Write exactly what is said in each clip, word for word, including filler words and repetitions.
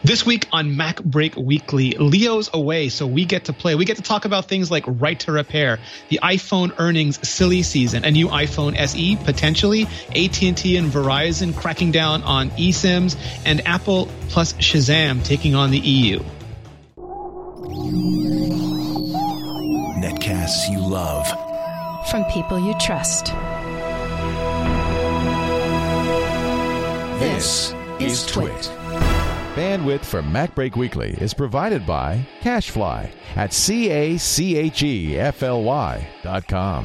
This week on Mac Break Weekly, Leo's away, so we get to play. We get to talk about things like right to repair, the iPhone earnings silly season, a new iPhone S E potentially, A T and T and Verizon cracking down on eSIMs, and Apple plus Shazam taking on the E U. Netcasts you love. From people you trust. This is Twit. Bandwidth for Mac Break Weekly is provided by CacheFly at C A C H E F L Y dot com.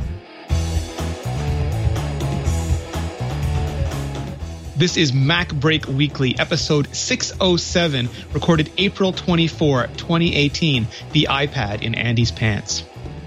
This is Mac Break Weekly, episode six oh seven, recorded April twenty-fourth, twenty eighteen, the iPad in Andy's pants.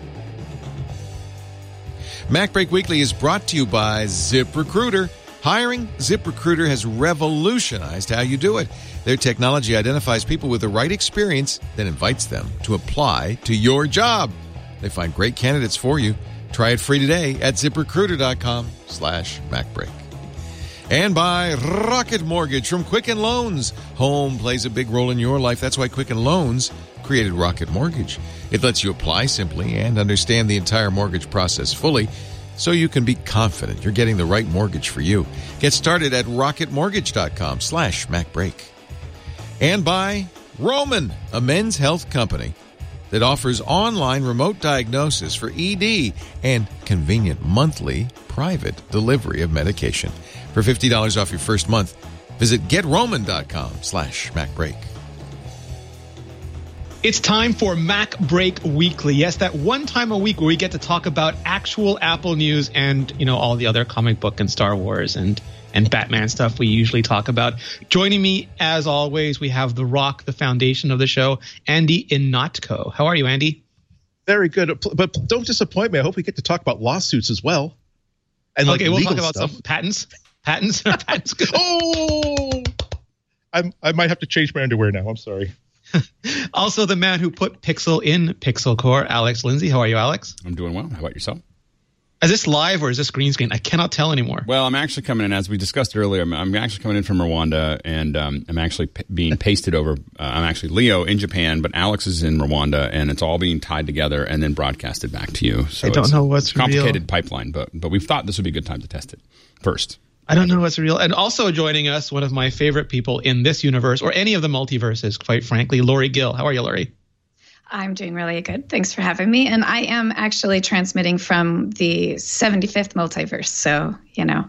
Mac Break Weekly is brought to you by ZipRecruiter. Hiring? ZipRecruiter has revolutionized how you do it. Their technology identifies people with the right experience, then invites them to apply to your job. They find great candidates for you. Try it free today at ZipRecruiter.com slash MacBreak. And by Rocket Mortgage from Quicken Loans. Home plays a big role in your life. That's why Quicken Loans created Rocket Mortgage. It lets you apply simply and understand the entire mortgage process fully, so you can be confident you're getting the right mortgage for you. Get started at rocketmortgage.com slash MacBreak. And by Roman, a men's health company that offers online remote diagnosis for E D and convenient monthly private delivery of medication. For fifty dollars off your first month, visit getroman.com slash MacBreak. It's time for Mac Break Weekly. Yes, that one time a week where we get to talk about actual Apple news and, you know, all the other comic book and Star Wars and, and Batman stuff we usually talk about. Joining me, as always, we have The Rock, the foundation of the show, Andy Ihnatko. How are you, Andy? Very good. But don't disappoint me. I hope we get to talk about lawsuits as well. And like okay, we'll talk about stuff. some patents. Patents? patents. Oh! I'm, I might have to change my underwear now. I'm sorry. Also, the man who put Pixel in Pixel Core, Alex Lindsay. How are you, Alex? I'm doing well. How about yourself? Is this live or is this green screen? I cannot tell anymore. Well, I'm actually coming in, as we discussed earlier, I'm, I'm actually coming in from Rwanda, and um, I'm actually p- being pasted over. Uh, I'm actually Leo in Japan, but Alex is in Rwanda, and it's all being tied together and then broadcasted back to you. So I don't it's know what's a complicated real. pipeline, but but we thought this would be a good time to test it first. I don't know what's real. And also joining us, one of my favorite people in this universe, or any of the multiverses, quite frankly, Lori Gill. How are you, Lori? I'm doing really good. Thanks for having me. And I am actually transmitting from the seventy-fifth multiverse. So, you know.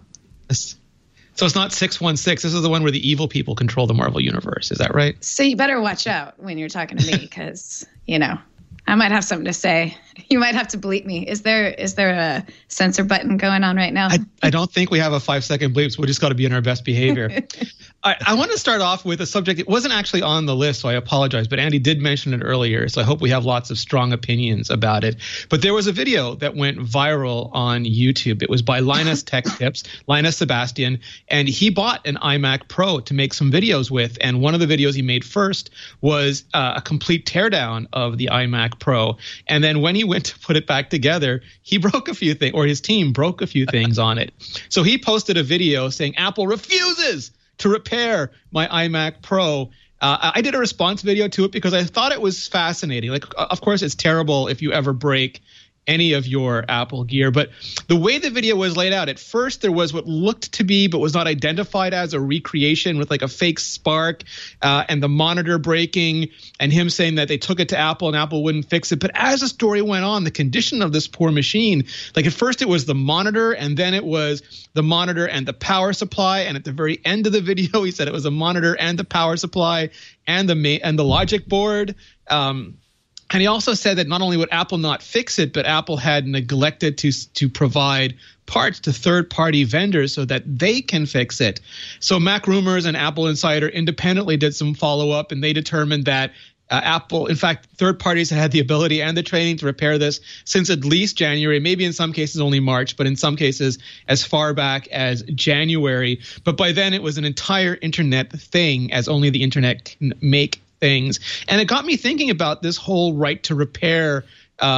So it's not six one six. This is the one where the evil people control the Marvel Universe. Is that right? So you better watch out when you're talking to me because, you know, I might have something to say. You might have to bleep me. Is there is there a censor button going on right now? I, I don't think we have a five-second bleep, so we just got to be in our best behavior. I, I want to start off with a subject. It wasn't actually on the list, so I apologize. But Andy did mention it earlier, so I hope we have lots of strong opinions about it. But there was a video that went viral on YouTube. It was by Linus Tech Tips, Linus Sebastian, and he bought an iMac Pro to make some videos with. And one of the videos he made first was uh, a complete teardown of the iMac Pro. And then when he went to put it back together, he broke a few things, or his team broke a few things on it. So he posted a video saying Apple refuses to repair my iMac Pro. Uh, I did a response video to it because I thought it was fascinating. Like, of course, it's terrible if you ever break any of your Apple gear, but the way the video was laid out, at first there was what looked to be but was not identified as a recreation with like a fake spark uh, and the monitor breaking and him saying that they took it to Apple and Apple wouldn't fix it. But as the story went on, the condition of this poor machine, like at first it was the monitor and then it was the monitor and the power supply, and at the very end of the video he said it was a monitor and the power supply and the ma- and the logic board. Um, And he also said that not only would Apple not fix it, but Apple had neglected to to provide parts to third-party vendors so that they can fix it. So Mac Rumors and Apple Insider independently did some follow-up, and they determined that uh, Apple, in fact, third parties had the ability and the training to repair this since at least January, maybe in some cases only March, but in some cases as far back as January. But by then it was an entire internet thing, as only the internet can make things. And it got me thinking about this whole right to repair uh,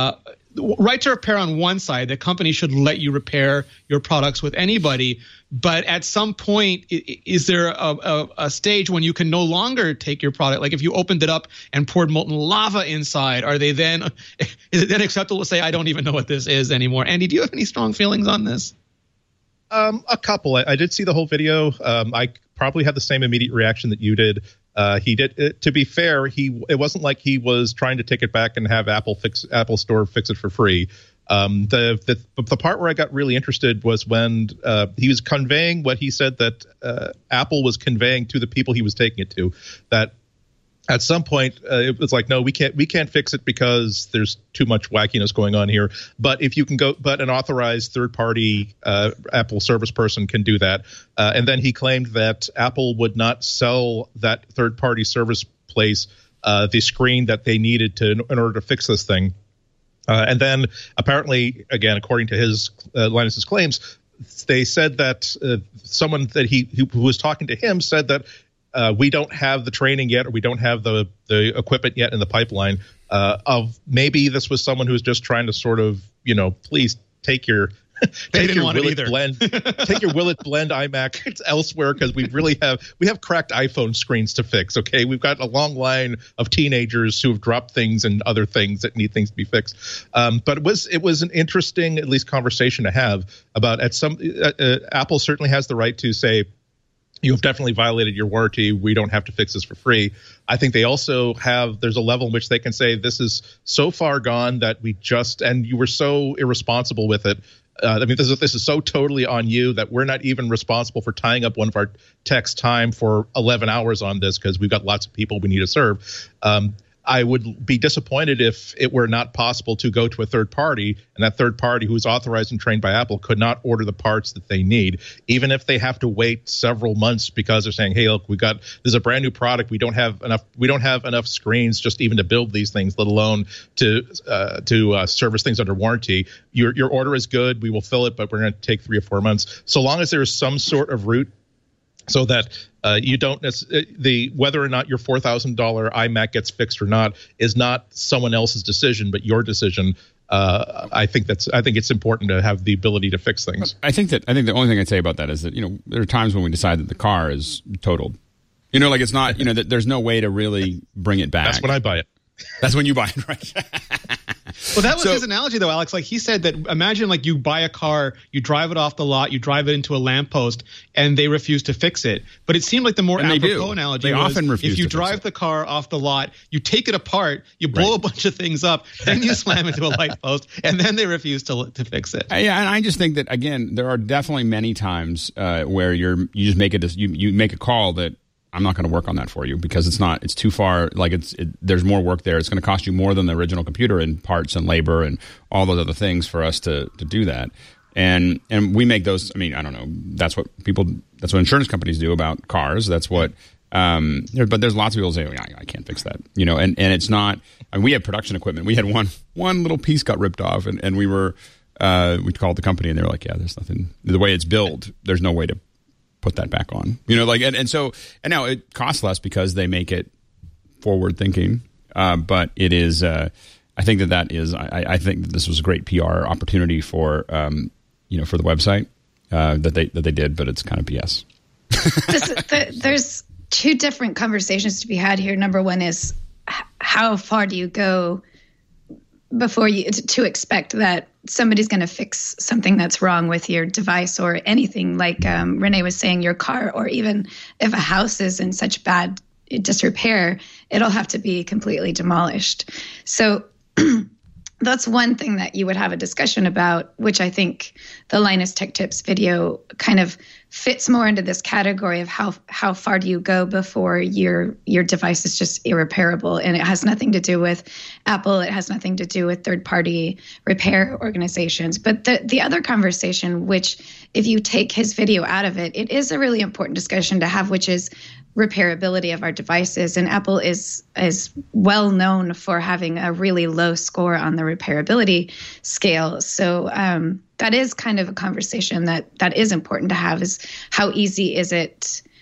right to repair on one side, the company should let you repair your products with anybody. But at some point, is there a, a, a stage when you can no longer take your product? Like if you opened it up and poured molten lava inside, are they then, is it then acceptable to say, I don't even know what this is anymore? Andy, do you have any strong feelings on this? Um, a couple. I, I did see the whole video. Um, I probably had the same immediate reaction that you did. Uh, he did. It, to be fair, he it wasn't like he was trying to take it back and have Apple fix Apple Store fix it for free. Um, the, the the part where I got really interested was when uh, he was conveying what he said that uh, Apple was conveying to the people he was taking it to, that at some point uh, it was like, no, we can't we can't fix it because there's too much wackiness going on here. But if you can go, but an authorized third party uh, Apple service person can do that. Uh, and then he claimed that Apple would not sell that third party service place uh, the screen that they needed to in order to fix this thing. Uh, and then apparently, again, according to his uh, Linus's claims, they said that uh, someone that he who, who was talking to him said that uh, we don't have the training yet, or we don't have the the equipment yet in the pipeline. Uh, of maybe this was someone who was just trying to sort of, you know, please take your take your Willet blend, take your Willet blend iMac elsewhere, because we really have we have cracked iPhone screens to fix. OK, we've got a long line of teenagers who have dropped things and other things that need things to be fixed. Um, but it was it was an interesting, at least, conversation to have about at some uh, uh, Apple certainly has the right to say, you have definitely violated your warranty. We don't have to fix this for free. I think they also have, there's a level in which they can say, this is so far gone that we just, and you were so irresponsible with it. Uh, I mean, this is this is so totally on you that we're not even responsible for tying up one of our tech's time for eleven hours on this, because we've got lots of people we need to serve. Um, I would be disappointed if it were not possible to go to a third party, and that third party, who is authorized and trained by Apple, could not order the parts that they need, even if they have to wait several months because they're saying, hey, look, we got, this is a brand new product. We don't have enough. We don't have enough screens just even to build these things, let alone to uh, to uh, service things under warranty. Your your order is good. We will fill it, but we're going to take three or four months. So long as there is some sort of route so that uh, you don't the whether or not your four thousand dollars iMac gets fixed or not is not someone else's decision, but your decision. Uh, I think that's I think it's important to have the ability to fix things. I think that I think the only thing I'd say about that is that, you know, there are times when we decide that the car is totaled. You know, like it's not, you know, that there's no way to really bring it back. That's when I buy it. That's when you buy it, right? Well, that was So- his analogy, though, Alex. Like he said that imagine like you buy a car, you drive it off the lot, you drive it into a lamppost, and they refuse to fix it. But it seemed like the more And they apropos do. analogy They was often refuse if you to fix drive it. the car off the lot, you take it apart, you blow Right. a bunch of things up, then you slam into a light post, and then they refuse to to fix it. Uh, Yeah, and I just think that, again, there are definitely many times uh, where you're you just make a dec- you you make a call that I'm not going to work on that for you because it's not it's too far. Like it's it, there's more work there. It's going to cost you more than the original computer and parts and labor and all those other things for us to to do that. And and we make those. I mean, I don't know. That's what people. That's what insurance companies do about cars. That's what. Um, there- but there's lots of people who say, I, I can't fix that, you know. And, and it's not. I mean, we had production equipment. We had one one little piece got ripped off, and, and we were uh, we called the company, and they were like, yeah, there's nothing. The way it's built, there's no way to put that back on, you know. Like and, and so and now it costs less because they make it forward thinking. Uh, but it is. Uh, I think that that is. I, I think that this was a great P R opportunity for um, you know for the website uh, that they that they did, but it's kind of B S. this, the, there's two different conversations to be had here. Number one is h- how far do you go before you to, to expect that somebody's going to fix something that's wrong with your device or anything, like um, Renee was saying, your car, or even if a house is in such bad disrepair, it'll have to be completely demolished. So that's one thing that you would have a discussion about, which I think the Linus Tech Tips video kind of fits more into this category of how how far do you go before your your device is just irreparable. And it has nothing to do with Apple. It has nothing to do with third-party repair organizations. But the, the other conversation, which if you take his video out of it, it is a really important discussion to have, which is repairability of our devices. And Apple is is well known for having a really low score on the repairability scale. So um, that is kind of a conversation that that is important to have, is how easy is it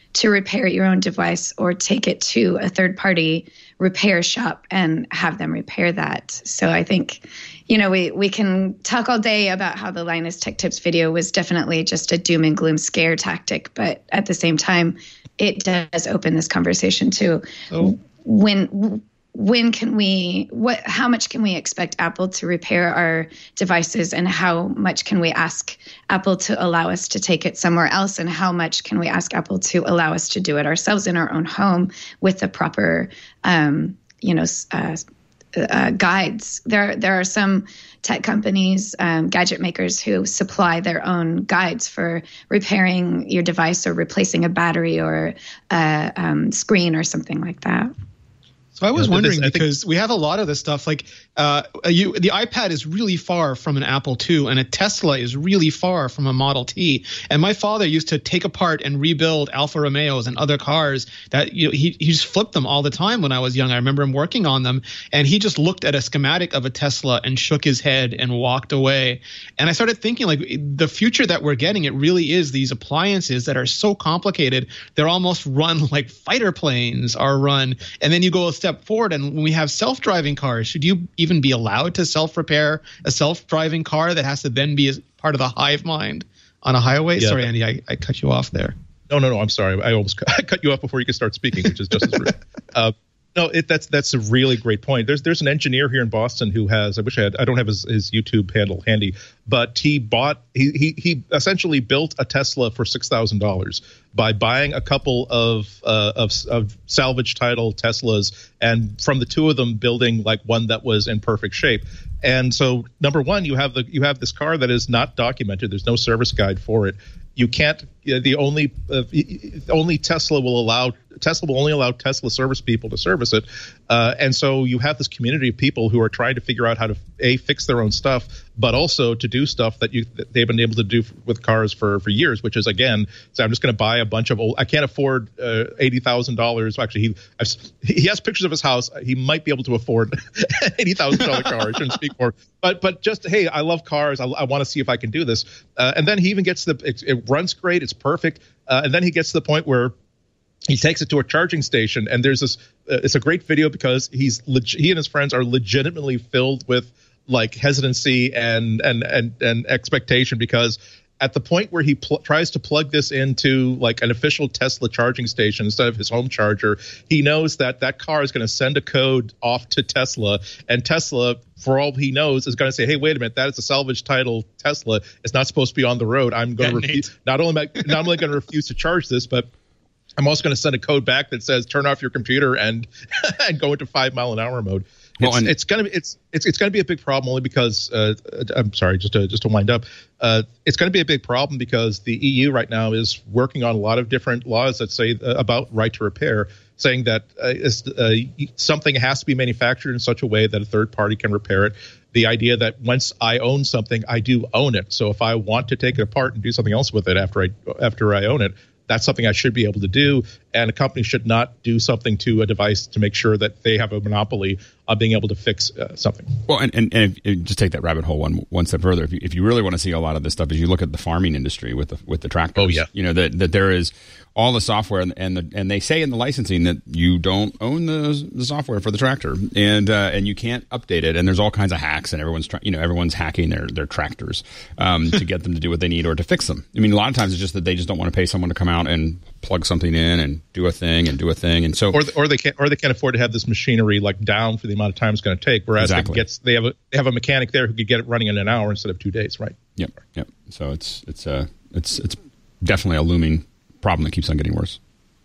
to repair your own device or take it to a third party repair shop and have them repair that. So I think, you know, we, we can talk all day about how the Linus Tech Tips video was definitely just a doom and gloom scare tactic. But at the same time, it does open this conversation to oh. when when can we, what, how much can we expect Apple to repair our devices, and how much can we ask Apple to allow us to take it somewhere else, and how much can we ask Apple to allow us to do it ourselves in our own home with the proper, um, you know, uh, uh, guides. There, there are some tech companies, um, gadget makers who supply their own guides for repairing your device or replacing a battery or a um, screen or something like that. So I was Yeah, wondering this- I because we have a lot of this stuff. Like, uh, you, the iPad is really far from an Apple two, and a Tesla is really far from a Model T. And my father used to take apart and rebuild Alfa Romeos and other cars that, you know, he he just flipped them all the time when I was young. I remember him working on them, and he just looked at a schematic of a Tesla and shook his head and walked away. And I started thinking, like, the future that we're getting, it really is these appliances that are so complicated they're almost run like fighter planes are run. And then you go a step forward, and when we have self-driving cars, should you even be allowed to self-repair a self-driving car that has to then be as part of the hive mind on a highway? Yeah. Sorry, Andy, I, I cut you off there. No, no, no. I'm sorry. I almost I cut you off before you could start speaking, which is just as rude. Uh, no, it, that's that's a really great point. There's there's an engineer here in Boston who has, I wish I had, I don't have his, his YouTube handle handy, but he bought he he he essentially built a Tesla for six thousand dollars by buying a couple of uh, of of salvage title Teslas, and from the two of them building like one that was in perfect shape. And so, number one, you have the you have this car that is not documented. There's no service guide for it. You can't. The only uh, only Tesla will allow Tesla will only allow Tesla service people to service it, uh, and so you have this community of people who are trying to figure out how to a fix their own stuff, but also to do stuff that you that they've been able to do with cars for for years. Which is again, so I'm just going to buy a bunch of old. I can't afford uh, eighty thousand dollars. Actually, he I've, he has pictures of his house. He might be able to afford an eighty thousand dollar car. I shouldn't speak for, but but just hey, I love cars. I, I want to see if I can do this. Uh, and then he even gets the it, it runs great. It's perfect. Uh, and then he gets to the point where he takes it to a charging station, and there's this. Uh, it's a great video because he's leg- he and his friends are legitimately filled with like hesitancy and and and and expectation, because at the point where he pl- tries to plug this into like an official Tesla charging station instead of his home charger, he knows that that car is going to send a code off to Tesla, and Tesla, for all he knows, is going to say, hey, wait a minute, that is a salvage title Tesla. It's not supposed to be on the road. I'm going to refuse. Not only am I not only going to refuse to charge this, but I'm also going to send a code back that says turn off your computer and and go into five mile an hour mode. Well, it's, it's gonna be it's it's it's gonna be a big problem only because uh, I'm sorry, just to just to wind up, uh, it's gonna be a big problem because the E U right now is working on a lot of different laws that say uh, about right to repair, saying that uh, uh, something has to be manufactured in such a way that a third party can repair it. The idea that once I own something, I do own it. So if I want to take it apart and do something else with it after I after I own it, that's something I should be able to do, and a company should not do something to a device to make sure that they have a monopoly on being able to fix uh, something. Well, and, and, and if, if, just take that rabbit hole one one step further. If you, if you really want to see a lot of this stuff, is you look at the farming industry with the with the tractors. Oh yeah, you know that that there is all the software, and and, the, and they say in the licensing that you don't own the, the software for the tractor, and uh, and you can't update it. And there's all kinds of hacks, and everyone's try, you know everyone's hacking their their tractors um, to get them to do what they need or to fix them. I mean, a lot of times it's just that they just don't want to pay someone to come out and plug something in and do a thing and do a thing, and so or the, or they can't or they can't afford to have this machinery like down for the amount of time it's going to take. Whereas exactly. they, gets, they have a they have a mechanic there who could get it running in an hour instead of two days, right? Yep, yep. So it's it's uh it's it's definitely a looming problem that keeps on getting worse.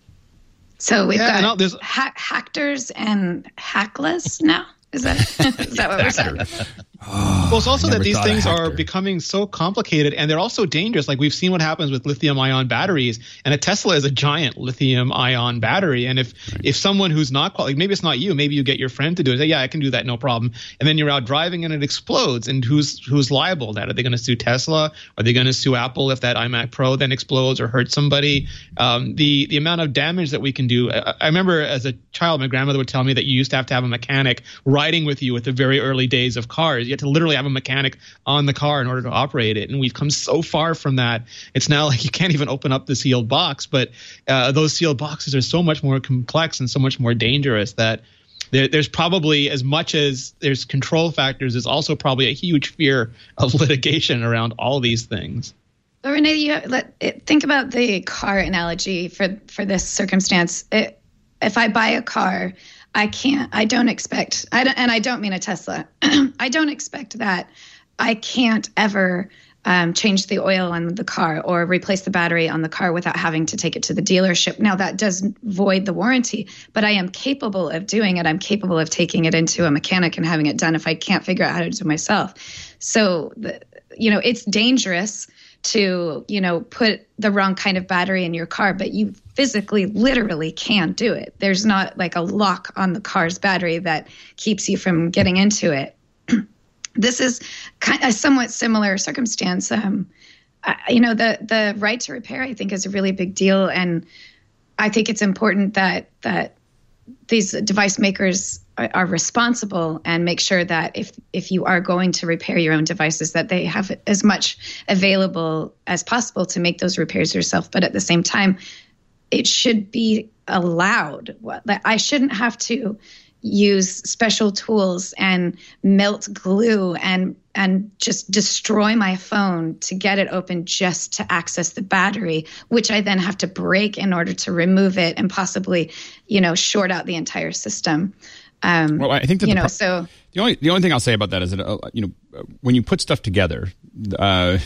So we've Yeah, got no, there's- ha- hackers and hackless now. Is that is that what we're saying? Well, it's also I that never these thought of things are hacker. becoming so complicated, and they're also dangerous. Like we've seen what happens with lithium-ion batteries, and a Tesla is a giant lithium-ion battery. And if right. if someone who's not qual- like maybe it's not you, maybe you get your friend to do it. Say, yeah, I can do that, no problem. And then you're out driving and it explodes. And who's who's liable? That are they going to sue Tesla? Are they going to sue Apple if that iMac Pro then explodes or hurts somebody? Um, the the amount of damage that we can do. I, I remember as a child, my grandmother would tell me that you used to have to have a mechanic riding with you at the very early days of cars. You had to literally have a mechanic on the car in order to operate it. And we've come so far from that. It's now like you can't even open up the sealed box, but uh, those sealed boxes are so much more complex and so much more dangerous that there, there's probably, as much as there's control factors, there's also probably a huge fear of litigation around all these things. But Renee, you let it, think about the car analogy for, for this circumstance. It, if I buy a car, I can't, I don't expect, I don't, and I don't mean a Tesla. I don't expect that I can't ever um, change the oil on the car or replace the battery on the car without having to take it to the dealership. Now, that does void the warranty, but I am capable of doing it. I'm capable of taking it into a mechanic and having it done if I can't figure out how to do it myself. So, the, you know, it's dangerous to, you know, put the wrong kind of battery in your car, but you physically, literally can do it. There's not like a lock on the car's battery that keeps you from getting into it. This is kind of a somewhat similar circumstance. Um, I, you know, the the right to repair, I think, is a really big deal, and I think it's important that that these device makers are, are responsible and make sure that if if you are going to repair your own devices, that they have as much available as possible to make those repairs yourself. But at the same time, it should be allowed. I shouldn't have to use special tools and melt glue and and just destroy my phone to get it open just to access the battery, which I then have to break in order to remove it and possibly, you know, short out the entire system. Um, well, I think that you the know, pro- so the only the only thing I'll say about that is that uh, you know, when you put stuff together, uh,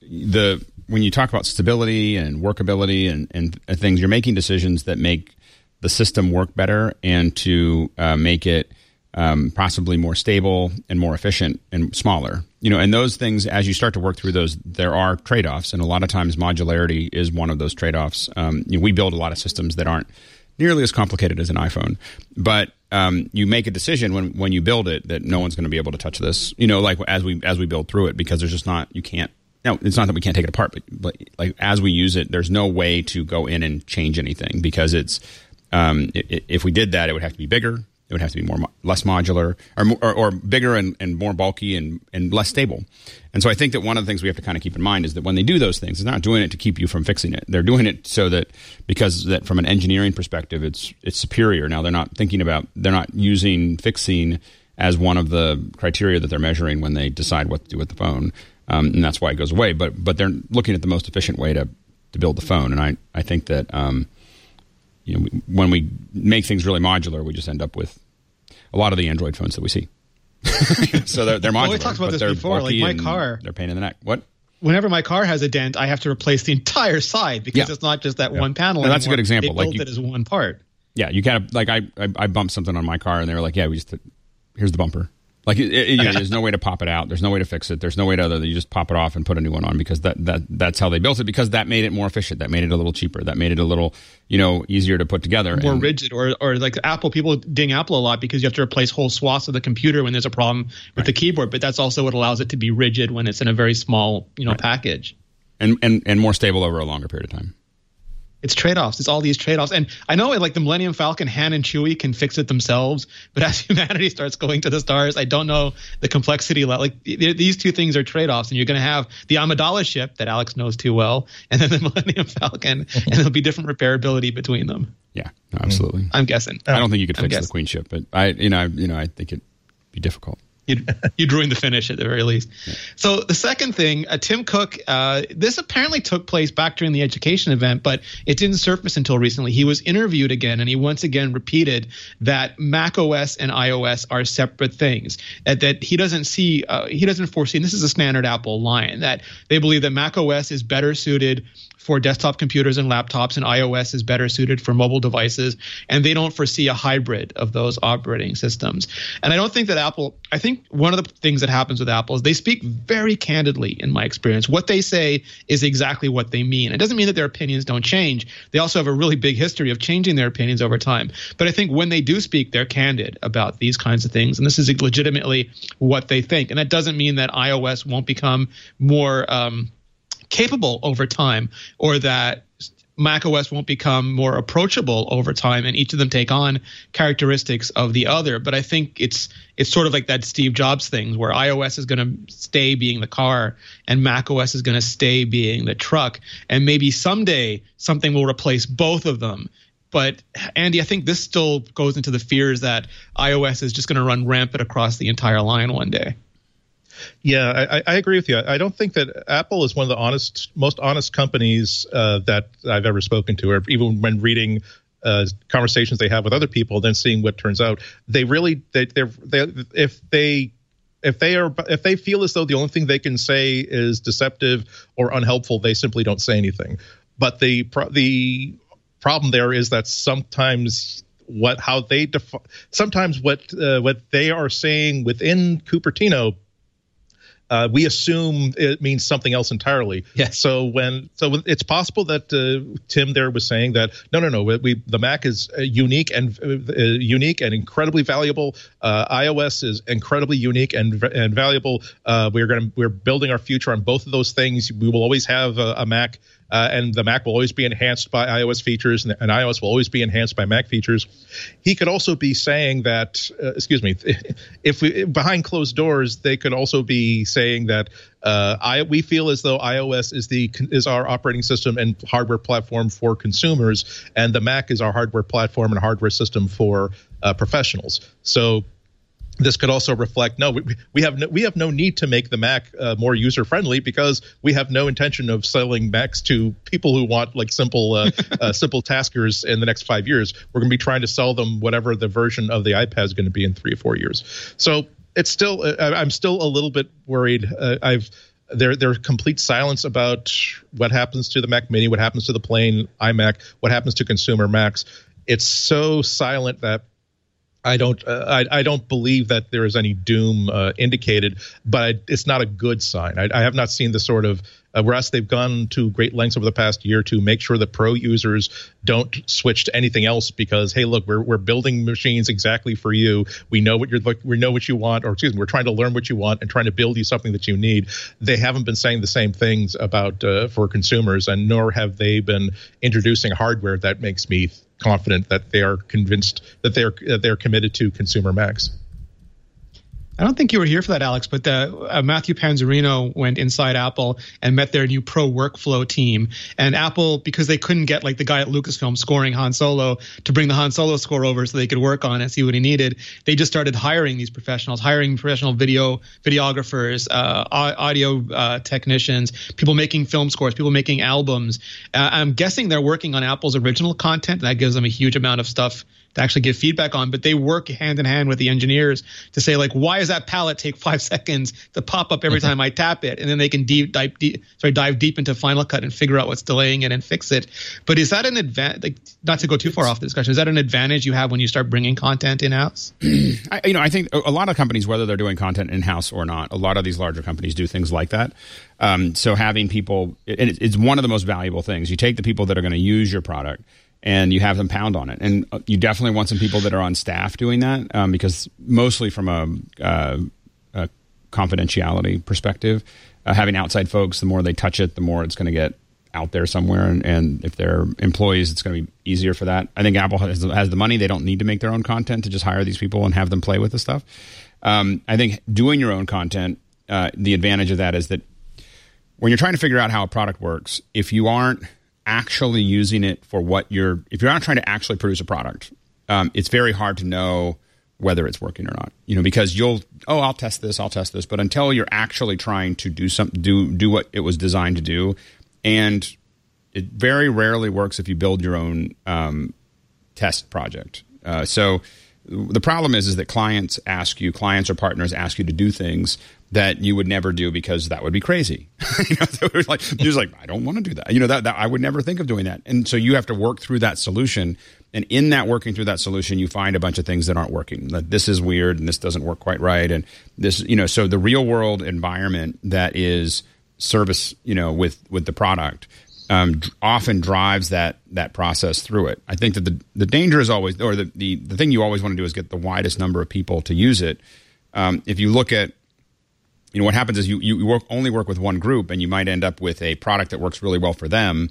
the when you talk about stability and workability and and things, you're making decisions that make the system work better and to uh, make it um, possibly more stable and more efficient and smaller. You know, and those things, as you start to work through those, there are trade-offs, and a lot of times modularity is one of those trade-offs. Um, you know, we build a lot of systems that aren't nearly as complicated as an iPhone, but um, you make a decision when when you build it that no one's going to be able to touch this. You know, like as we as we build through it, because there's just not you can't. No, it's not that we can't take it apart, but, but like as we use it, there's no way to go in and change anything because it's. Um, it, if we did that, it would have to be bigger. It would have to be more less modular, or or, or bigger and, and more bulky and, and less stable. And so I think that one of the things we have to kind of keep in mind is that when they do those things, they're not doing it to keep you from fixing it. They're doing it so that because that from an engineering perspective, it's it's superior. Now they're not thinking about they're not using fixing as one of the criteria that they're measuring when they decide what to do with the phone, um, and that's why it goes away. But but they're looking at the most efficient way to to build the phone, and I I think that. Um, You know, when we make things really modular, we just end up with a lot of the Android phones that we see. So they're, they're modular. Well, we talked about this before. Like my car, they're a pain in the neck. What? Whenever my car has a dent, I have to replace the entire side because yeah. it's not just that yeah. one panel. And that's anymore. a good example. They like built you, it as one part. Yeah, you kind of like I, I I bumped something on my car, and they were like, "Yeah, we just here's the bumper." Like, it, it, you know, there's no way to pop it out. There's no way to fix it. There's no way to other. You just pop it off and put a new one on because that, that that's how they built it. Because that made it more efficient. That made it a little cheaper. That made it a little, you know, easier to put together. More and, rigid, or or like Apple. People ding Apple a lot because you have to replace whole swaths of the computer when there's a problem with right. the keyboard. But that's also what allows it to be rigid when it's in a very small, you know, right. package. And and and more stable over a longer period of time. It's trade-offs. It's all these trade-offs. And I know like the Millennium Falcon, Han and Chewie can fix it themselves. But as humanity starts going to the stars, I don't know the complexity. Like these two things are trade-offs. And you're going to have the Amidala ship that Alex knows too well, and then the Millennium Falcon, and there'll be different repairability between them. Yeah, no, absolutely. I'm guessing. I don't think you could I'm fix guessing. the Queen ship, but I, you know, I, you know, I think it'd be difficult. You'd, you'd ruin the finish at the very least. Yeah. So the second thing, uh, Tim Cook, uh, this apparently took place back during the education event, but it didn't surface until recently. He was interviewed again, and he once again repeated that macOS and iOS are separate things. That, that he doesn't see, uh, he doesn't foresee, and this is a standard Apple line, that they believe that macOS is better suited for desktop computers and laptops, and iOS is better suited for mobile devices, and they don't foresee a hybrid of those operating systems. And I don't think that Apple, I think one of the things that happens with Apple is they speak very candidly, in my experience. What they say is exactly what they mean. It doesn't mean that their opinions don't change. They also have a really big history of changing their opinions over time. But I think when they do speak, they're candid about these kinds of things, and this is legitimately what they think. And that doesn't mean that iOS won't become more um, capable over time, or that macOS won't become more approachable over time, and each of them take on characteristics of the other. But I think it's it's sort of like that Steve Jobs thing where iOS is going to stay being the car and macOS is going to stay being the truck. And maybe someday something will replace both of them. But Andy, I think this still goes into the fears that iOS is just going to run rampant across the entire line one day. Yeah, I, I agree with you. I don't think that Apple is one of the honest, most honest companies uh, that I've ever spoken to, or even when reading uh, conversations they have with other people, then seeing what turns out. They really, they, they're, they, if they, if they are, if they feel as though the only thing they can say is deceptive or unhelpful, they simply don't say anything. But the the problem there is that sometimes what how they defi- sometimes what uh, what they are saying within Cupertino. Uh, we assume it means something else entirely. Yes. So when so it's possible that uh, Tim there was saying that no, no, no, we the Mac is uh, unique and uh, unique and incredibly valuable. Uh, iOS is incredibly unique and and valuable. Uh, we're going to we're building our future on both of those things. We will always have a, a Mac. Uh, and the Mac will always be enhanced by iOS features, and, and iOS will always be enhanced by Mac features. He could also be saying that, uh, excuse me, if we behind closed doors, they could also be saying that uh, I, we feel as though iOS is the is our operating system and hardware platform for consumers, and the Mac is our hardware platform and hardware system for uh, professionals. So this could also reflect no, we, we have no, we have no need to make the Mac uh, more user friendly because we have no intention of selling Macs to people who want like simple uh, uh, simple taskers in the next five years. We're going to be trying to sell them whatever the version of the iPad is going to be in three or four years. So it's still uh, I'm still a little bit worried. Uh, I've there there's complete silence about what happens to the Mac Mini, what happens to the plain iMac, what happens to consumer Macs. It's so silent that I don't. Uh, I, I don't believe that there is any doom uh, indicated, but I, it's not a good sign. I, I have not seen the sort of uh, whereas they've gone to great lengths over the past year to make sure that pro users don't switch to anything else because hey, look, we're we're building machines exactly for you. We know what you're we know what you want, or excuse me, we're trying to learn what you want and trying to build you something that you need. They haven't been saying the same things about uh, for consumers, and nor have they been introducing hardware that makes me confident that they are convinced that they're uh, they're committed to consumer Macs. I don't think you were here for that, Alex, but the, uh, Matthew Panzarino went inside Apple and met their new pro workflow team. And Apple, because they couldn't get like the guy at Lucasfilm scoring Han Solo to bring the Han Solo score over so they could work on it, see what he needed, they just started hiring these professionals, hiring professional video videographers, uh, audio uh, technicians, people making film scores, people making albums. Uh, I'm guessing they're working on Apple's original content. That gives them a huge amount of stuff to actually give feedback on, but they work hand in hand with the engineers to say, like, why does that palette take five seconds to pop up every time I tap it? And then they can deep, dive, deep, sorry, dive deep into Final Cut and figure out what's delaying it and fix it. But is that an advantage? Like, not to go too far off the discussion, is that an advantage you have when you start bringing content in-house? I, you know, I think a lot of companies, whether they're doing content in-house or not, a lot of these larger companies do things like that. Um, so having people, it, it's one of the most valuable things. You take the people that are going to use your product, and you have them pound on it. And you definitely want some people that are on staff doing that um, because mostly from a, uh, a confidentiality perspective, uh, having outside folks, the more they touch it, the more it's going to get out there somewhere. And, and if they're employees, it's going to be easier for that. I think Apple has, has the money. They don't need to make their own content to just hire these people and have them play with the stuff. Um, I think doing your own content, uh, the advantage of that is that when you're trying to figure out how a product works, if you aren't actually using it for what you're, if you're not trying to actually produce a product, um, it's very hard to know whether it's working or not. You know, because you'll, oh, I'll test this, I'll test this, but until you're actually trying to do some, do do what it was designed to do, and it very rarely works if you build your own um, test project. Uh, so the problem is, is that clients ask you, clients or partners ask you to do things that you would never do because that would be crazy. you know, so it's like, you're just like, I don't want to do that. You know, that, that I would never think of doing that. And so you have to work through that solution. And in that working through that solution, you find a bunch of things that aren't working. Like, this is weird and this doesn't work quite right. And this, you know, so the real world environment that is service, you know, with, with the product um, often drives that, that process through it. I think that the, the danger is always, or the, the, the thing you always want to do is get the widest number of people to use it. Um, if you look at, you know, what happens is you, you work, only work with one group, and you might end up with a product that works really well for them,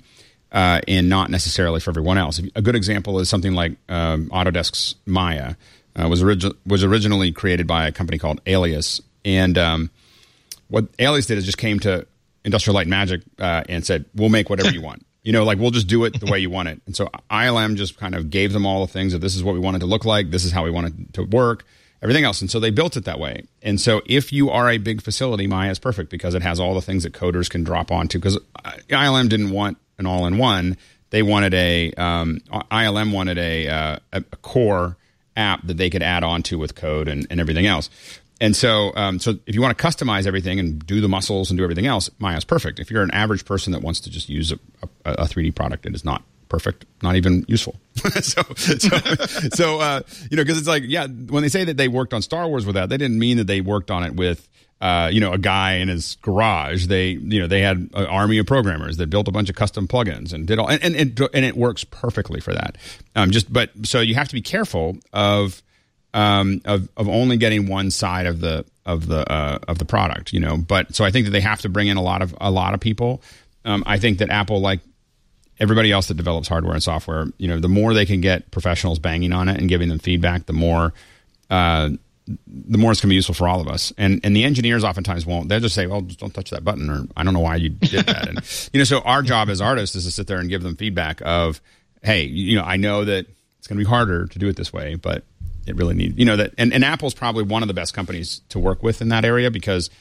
uh, and not necessarily for everyone else. A good example is something like um, Autodesk's Maya. Uh, was origi- was originally created by a company called Alias, and um, what Alias did is just came to Industrial Light and Magic uh, and said, "We'll make whatever you want. You know, like we'll just do it the way you want it." And so I L M just kind of gave them all the things of this is what we wanted to look like, this is how we wanted it to work, everything else. And so they built it that way. And so if you are a big facility, Maya is perfect because it has all the things that coders can drop onto. Because I L M didn't want an all-in-one; they wanted a um, I L M wanted a, uh, a, a core app that they could add on to with code and, and everything else. And so um, so if you want to customize everything and do the muscles and do everything else, Maya's perfect. If you're an average person that wants to just use a, a, a three D product, it is not perfect, not even useful. so, so, so uh, you know, because it's like, yeah, when they say that they worked on Star Wars with that, they didn't mean that they worked on it with Uh, you know, a guy in his garage. They, you know, they had an army of programmers that built a bunch of custom plugins and did all, and and, and, and it works perfectly for that. Um, just, but so you have to be careful of, um, of of only getting one side of the of the uh, of the product, you know. But so I think that they have to bring in a lot of a lot of people. Um, I think that Apple, like everybody else that develops hardware and software, you know, the more they can get professionals banging on it and giving them feedback, the more. Uh, the more it's going to be useful for all of us. And and the engineers oftentimes won't. They'll just say, well, just don't touch that button, or I don't know why you did that. And, you know, so our job as artists is to sit there and give them feedback of, hey, you know, I know that it's going to be harder to do it this way, but it really needs, you know, that, and, and Apple's probably one of the best companies to work with in that area because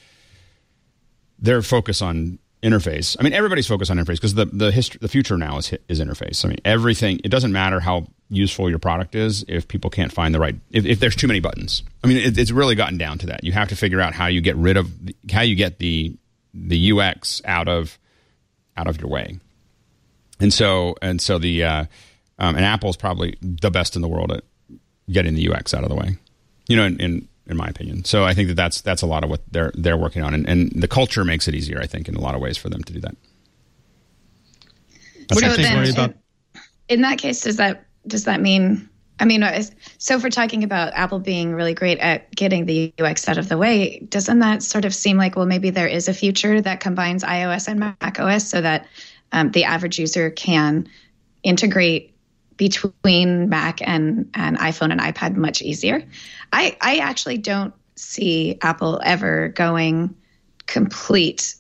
their focus on interface. I mean, everybody's focused on interface because the the history, the future now is is interface. I mean, everything. It doesn't matter how useful your product is if people can't find the right. If, if there's too many buttons. I mean, it, it's really gotten down to that. You have to figure out how you get rid of the, how you get the the U X out of out of your way. And so and so the uh, um, and Apple's probably the best in the world at getting the U X out of the way. You know, in, in in my opinion. So I think that that's that's a lot of what they're they're working on, and, and the culture makes it easier, I think, in a lot of ways for them to do that. What do you so think, then, Marie, about? In that case, does that does that mean? I mean, so if we're talking about Apple being really great at getting the U X out of the way, doesn't that sort of seem like, well, maybe there is a future that combines iOS and macOS so that um, the average user can integrate between Mac and, and iPhone and iPad much easier? I, I actually don't see Apple ever going complete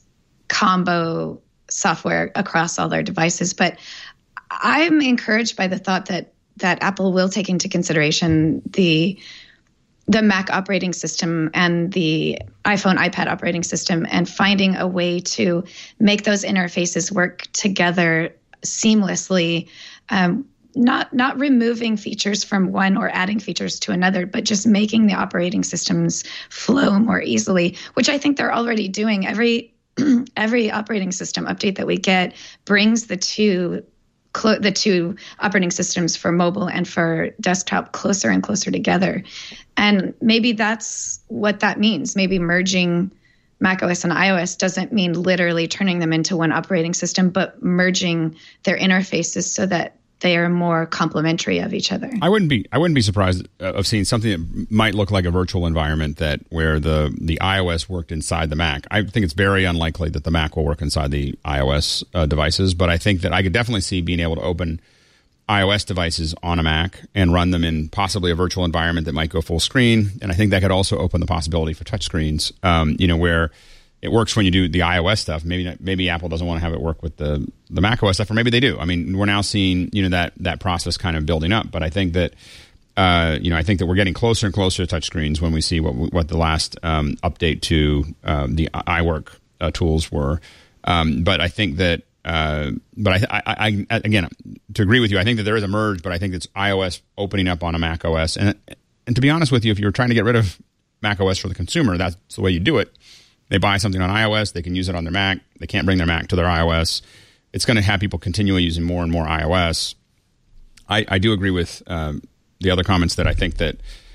combo software across all their devices, but I'm encouraged by the thought that that Apple will take into consideration the the Mac operating system and the iPhone, iPad operating system, and finding a way to make those interfaces work together seamlessly. Um, Not not removing features from one or adding features to another, but just making the operating systems flow more easily, which I think they're already doing. Every every operating system update that we get brings the two clo- the two operating systems for mobile and for desktop closer and closer together. And maybe that's what that means. Maybe merging macOS and iOS doesn't mean literally turning them into one operating system, but merging their interfaces so that they are more complementary of each other. I wouldn't be I wouldn't be surprised of seeing something that might look like a virtual environment that where the the iOS worked inside the Mac. I think it's very unlikely that the Mac will work inside the iOS uh, devices, but I think that I could definitely see being able to open iOS devices on a Mac and run them in possibly a virtual environment that might go full screen. And I think that could also open the possibility for touchscreens, um, you know, where it works when you do the iOS stuff. Maybe maybe Apple doesn't want to have it work with the the macOS stuff, or maybe they do. I mean, we're now seeing, you know, that that process kind of building up. But I think that uh, you know I think that we're getting closer and closer to touchscreens when we see what what the last um, update to um, the iWork uh, tools were. Um, but I think that uh, but I, I, I again to agree with you, I think that there is a merge. But I think it's iOS opening up on a macOS. And and to be honest with you, if you're trying to get rid of macOS for the consumer, that's the way you do it. They buy something on iOS, they can use it on their Mac. They can't bring their Mac to their iOS. It's going to have people continually using more and more iOS. I, I do agree with um, the other comments that I think that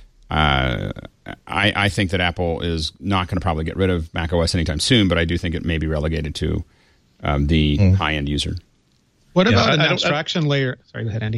uh, I, I think that Apple is not going to probably get rid of macOS anytime soon, but I do think it may be relegated to um, the mm. high-end user. What yeah, about I, an I abstraction layer? Sorry, go ahead, Andy.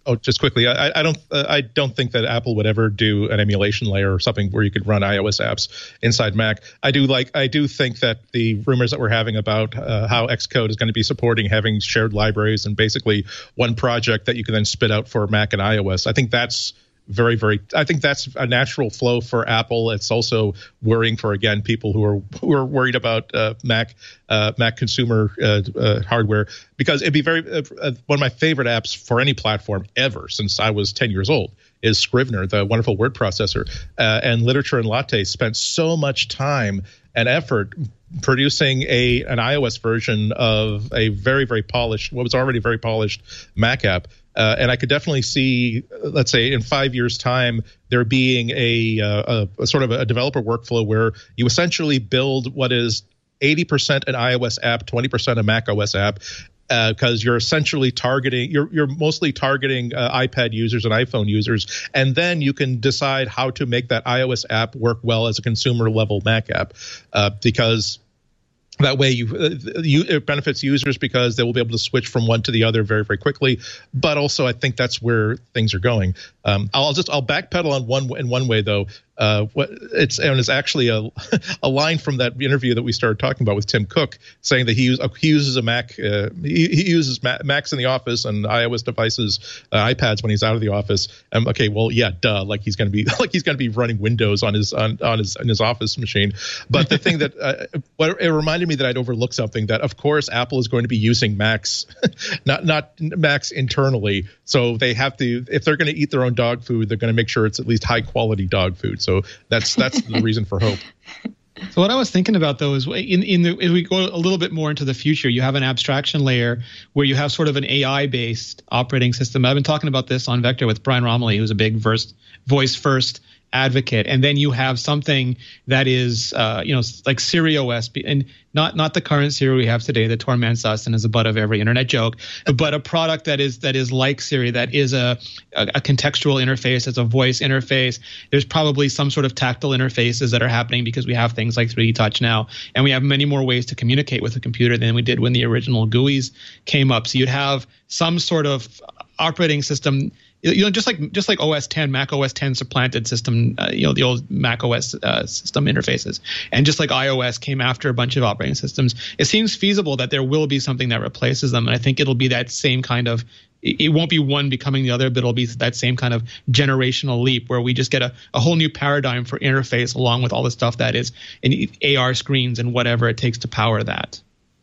Oh, just quickly, I, I don't, uh, I don't think that Apple would ever do an emulation layer or something where you could run iOS apps inside Mac. I do like, I do think that the rumors that we're having about uh, how Xcode is going to be supporting having shared libraries and basically one project that you can then spit out for Mac and iOS. I think that's very, very. I think that's a natural flow for Apple. It's also worrying for, again, people who are who are worried about uh, Mac uh, Mac consumer uh, uh, hardware, because it'd be very uh, uh, one of my favorite apps for any platform ever since I was ten years old is Scrivener, the wonderful word processor, uh, and Literature and Latte spent so much time and effort producing a an iOS version of a very, very polished, what was already a very polished Mac app. Uh, and I could definitely see, let's say, in five years' time, there being a, uh, a, a sort of a developer workflow where you essentially build what is eighty percent an iOS app, twenty percent a Mac O S app, because uh, you're essentially targeting, you're you're mostly targeting uh, iPad users and iPhone users, and then you can decide how to make that iOS app work well as a consumer-level Mac app, uh, because that way you, uh, you it benefits users because they will be able to switch from one to the other very, very quickly. But also, I think that's where things are going. Um, I'll just I'll backpedal on one in one way though. Uh, what it's and it's actually a a line from that interview that we started talking about with Tim Cook, saying that he, use, he uses a Mac, uh, he, he uses Macs in the office and iOS devices, uh, iPads when he's out of the office. Um, okay, well, yeah, duh, like he's going to be like he's going to be running Windows on his on, on his on his office machine. But the thing that uh, what it reminded me that I'd overlooked something, that of course Apple is going to be using Macs, not not Macs internally. So they have to, if they're going to eat their own dog food, they're going to make sure it's at least high quality dog food. So that's that's the reason for hope. So what I was thinking about though is in in the if we go a little bit more into the future, you have an abstraction layer where you have sort of an A I based operating system. I've been talking about this on Vector with Brian Romilly, who's a big verse, voice first advocate, and then you have something that is uh, you know like Siri O S, and not not the current Siri we have today that torments us and is the butt of every internet joke, but a product that is that is like Siri, that is a a, a contextual interface, it's a voice interface. There's probably some sort of tactile interfaces that are happening because we have things like three D Touch now, and we have many more ways to communicate with a computer than we did when the original G U Is came up. So you'd have some sort of operating system. You know, just like just like O S ten, Mac O S ten supplanted system, uh, you know, the old Mac O S uh, system interfaces, and just like iOS came after a bunch of operating systems, it seems feasible that there will be something that replaces them, and I think it'll be that same kind of. It won't be one becoming the other, but it'll be that same kind of generational leap where we just get a, a whole new paradigm for interface along with all the stuff that is in A R screens and whatever it takes to power that.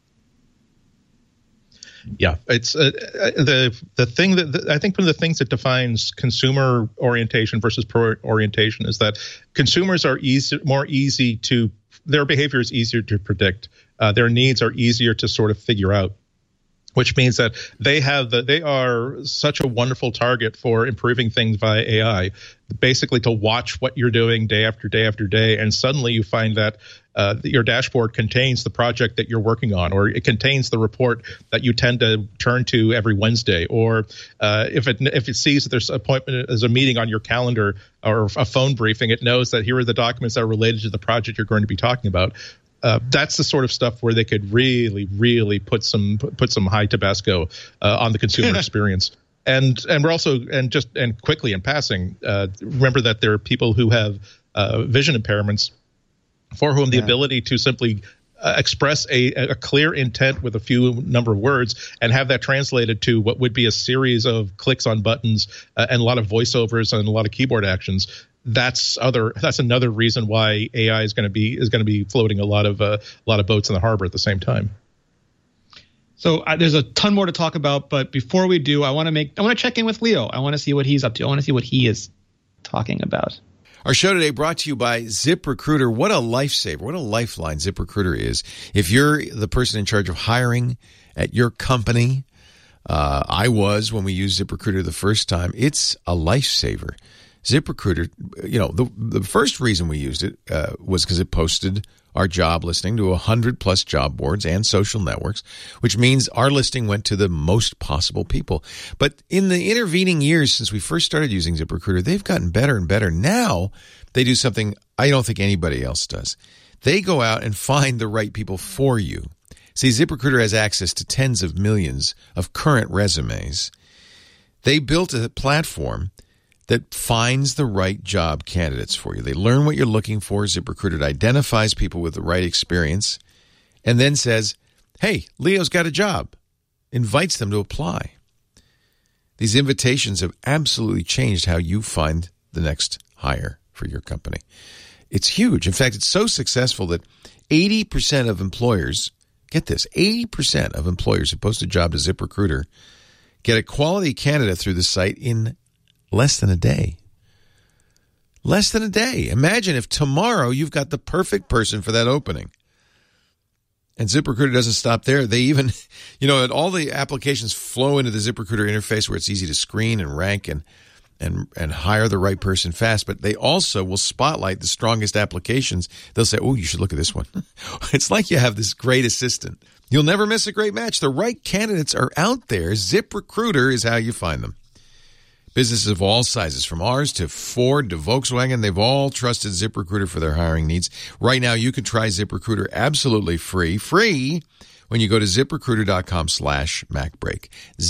Yeah, it's uh, the the thing that the, I think one of the things that defines consumer orientation versus pro orientation is that consumers are easy, more easy to, their behavior is easier to predict. Uh, their needs are easier to sort of figure out, which means that they have the, they are such a wonderful target for improving things via A I, basically to watch what you're doing day after day after day, and suddenly you find that uh, your dashboard contains the project that you're working on, or it contains the report that you tend to turn to every Wednesday, or uh, if it if it sees that there's an appointment, there's a meeting on your calendar or a phone briefing, it knows that here are the documents that are related to the project you're going to be talking about. Uh, that's the sort of stuff where they could really, really put some put some high Tabasco uh, on the consumer experience. And and we're also and just and quickly in passing, uh, remember that there are people who have uh, vision impairments for whom the yeah. ability to simply uh, express a, a clear intent with a few number of words and have that translated to what would be a series of clicks on buttons uh, and a lot of voiceovers and a lot of keyboard actions. That's other. That's another reason why A I is going to be is going to be floating a lot of uh, a lot of boats in the harbor at the same time. So uh, there's a ton more to talk about, but before we do, I want to make I want to check in with Leo. I want to see what he's up to. I want to see what he is talking about. Our show today brought to you by ZipRecruiter. What a lifesaver, what a lifeline ZipRecruiter is. If you're the person in charge of hiring at your company, uh, I was when we used ZipRecruiter the first time, it's a lifesaver. ZipRecruiter, you know, the the first reason we used it uh, was because it posted our job listing to one hundred plus job boards and social networks, which means our listing went to the most possible people. But in the intervening years since we first started using ZipRecruiter, they've gotten better and better. Now they do something I don't think anybody else does. They go out and find the right people for you. See, ZipRecruiter has access to tens of millions of current resumes. They built a platform that finds the right job candidates for you. They learn what you're looking for. ZipRecruiter identifies people with the right experience and then says, hey, Leo's got a job, invites them to apply. These invitations have absolutely changed how you find the next hire for your company. It's huge. In fact, it's so successful that eighty percent of employers, get this, eighty percent of employers who post a job to ZipRecruiter get a quality candidate through the site in less than a day. Less than a day. Imagine if tomorrow you've got the perfect person for that opening. And ZipRecruiter doesn't stop there. They even, you know, all the applications flow into the ZipRecruiter interface where it's easy to screen and rank and and and hire the right person fast. But they also will spotlight the strongest applications. They'll say, oh, you should look at this one. It's like you have this great assistant. You'll never miss a great match. The right candidates are out there. ZipRecruiter is how you find them. Businesses of all sizes, from ours to Ford to Volkswagen, they've all trusted ZipRecruiter for their hiring needs. Right now, you can try ZipRecruiter absolutely free, free, when you go to ZipRecruiter.com slash MacBreak.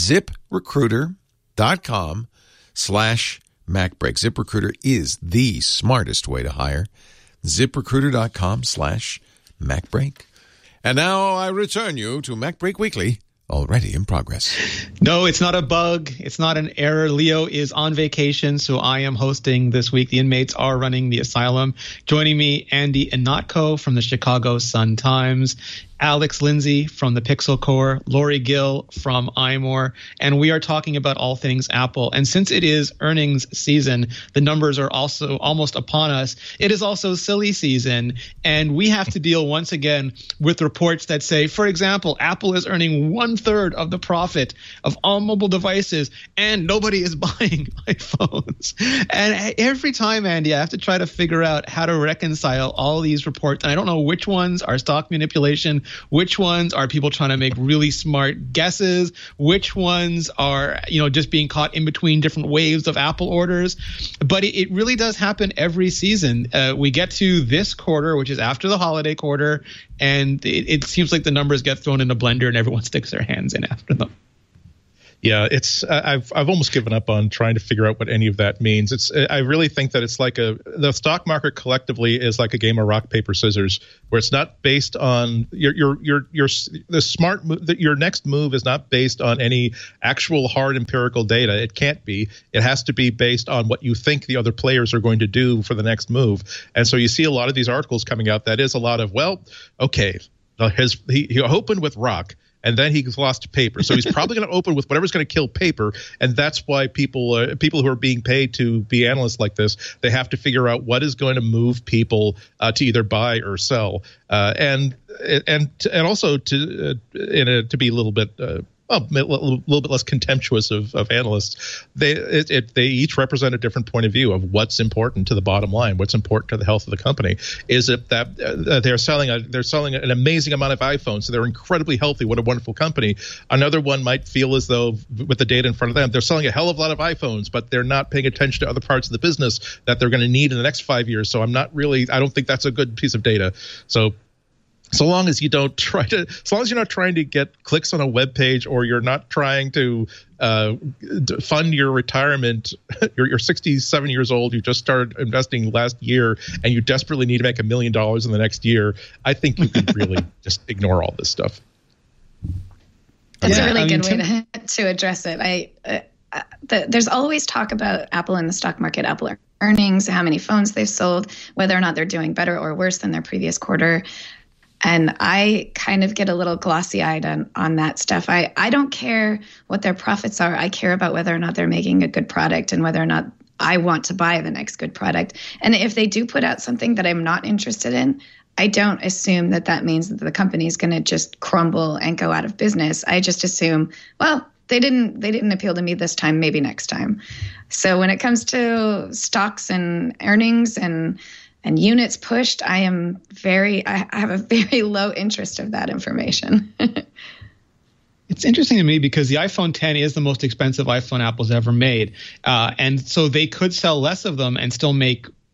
ZipRecruiter.com slash MacBreak. ZipRecruiter is the smartest way to hire. ZipRecruiter.com slash MacBreak. And now I return you to MacBreak Weekly, already in progress. No, it's not a bug. It's not an error. Leo is on vacation, so I am hosting this week. The inmates are running the asylum. Joining me, Andy Ihnatko from the Chicago Sun-Times, Alex Lindsay from the Pixel Core, Lori Gill from iMore, and we are talking about all things Apple. And since it is earnings season, the numbers are also almost upon us. It is also silly season, and we have to deal once again with reports that say, for example, Apple is earning one third of the profit of all mobile devices, and nobody is buying iPhones. And every time, Andy, I have to try to figure out how to reconcile all these reports, and I don't know which ones are stock manipulation, which ones are people trying to make really smart guesses, which ones are, you know, just being caught in between different waves of Apple orders. But it, it really does happen every season. Uh, we get to this quarter, which is after the holiday quarter, and it, it seems like the numbers get thrown in a blender and everyone sticks their hands in after them. Yeah, it's uh, I've I've almost given up on trying to figure out what any of that means. It's I really think that it's like a the stock market collectively is like a game of rock paper scissors, where it's not based on your your your your the smart move, your next move is not based on any actual hard empirical data. It can't be. It has to be based on what you think the other players are going to do for the next move. And so you see a lot of these articles coming out that is a lot of, well, okay, his he, he opened with rock, and then he lost paper. So he's probably going to open with whatever's going to kill paper, and that's why people uh, people who are being paid to be analysts like this, they have to figure out what is going to move people uh, to either buy or sell, uh, and and and also to uh, in a, to be a little bit. Uh, Well, a little, little bit less contemptuous of, of analysts. They it, it, they each represent a different point of view of what's important to the bottom line, what's important to the health of the company. Is it that uh, they're selling a, they're selling an amazing amount of iPhones, so they're incredibly healthy. What a wonderful company. Another one might feel as though, with the data in front of them, they're selling a hell of a lot of iPhones, but they're not paying attention to other parts of the business that they're going to need in the next five years. So I'm not really. I don't think that's a good piece of data. So. So long as you don't try to, as long as you're not trying to get clicks on a web page, or you're not trying to uh, fund your retirement, you're, you're sixty-seven years old, you just started investing last year, and you desperately need to make a million dollars in the next year, I think you can really just ignore all this stuff. That's yeah, a really I mean, good way to, to address it. I uh, the, there's always talk about Apple in the stock market, Apple earnings, how many phones they've sold, whether or not they're doing better or worse than their previous quarter. And I kind of get a little glossy-eyed on, on that stuff. I, I don't care what their profits are. I care about whether or not they're making a good product and whether or not I want to buy the next good product. And if they do put out something that I'm not interested in, I don't assume that that means that the company is going to just crumble and go out of business. I just assume, well, they didn't they didn't appeal to me this time, maybe next time. So when it comes to stocks and earnings and And units pushed, I am very, I have a very low interest of that information. It's interesting to me because the iPhone ten is the most expensive iPhone Apple's ever made. Uh, and so they could sell less of them and still make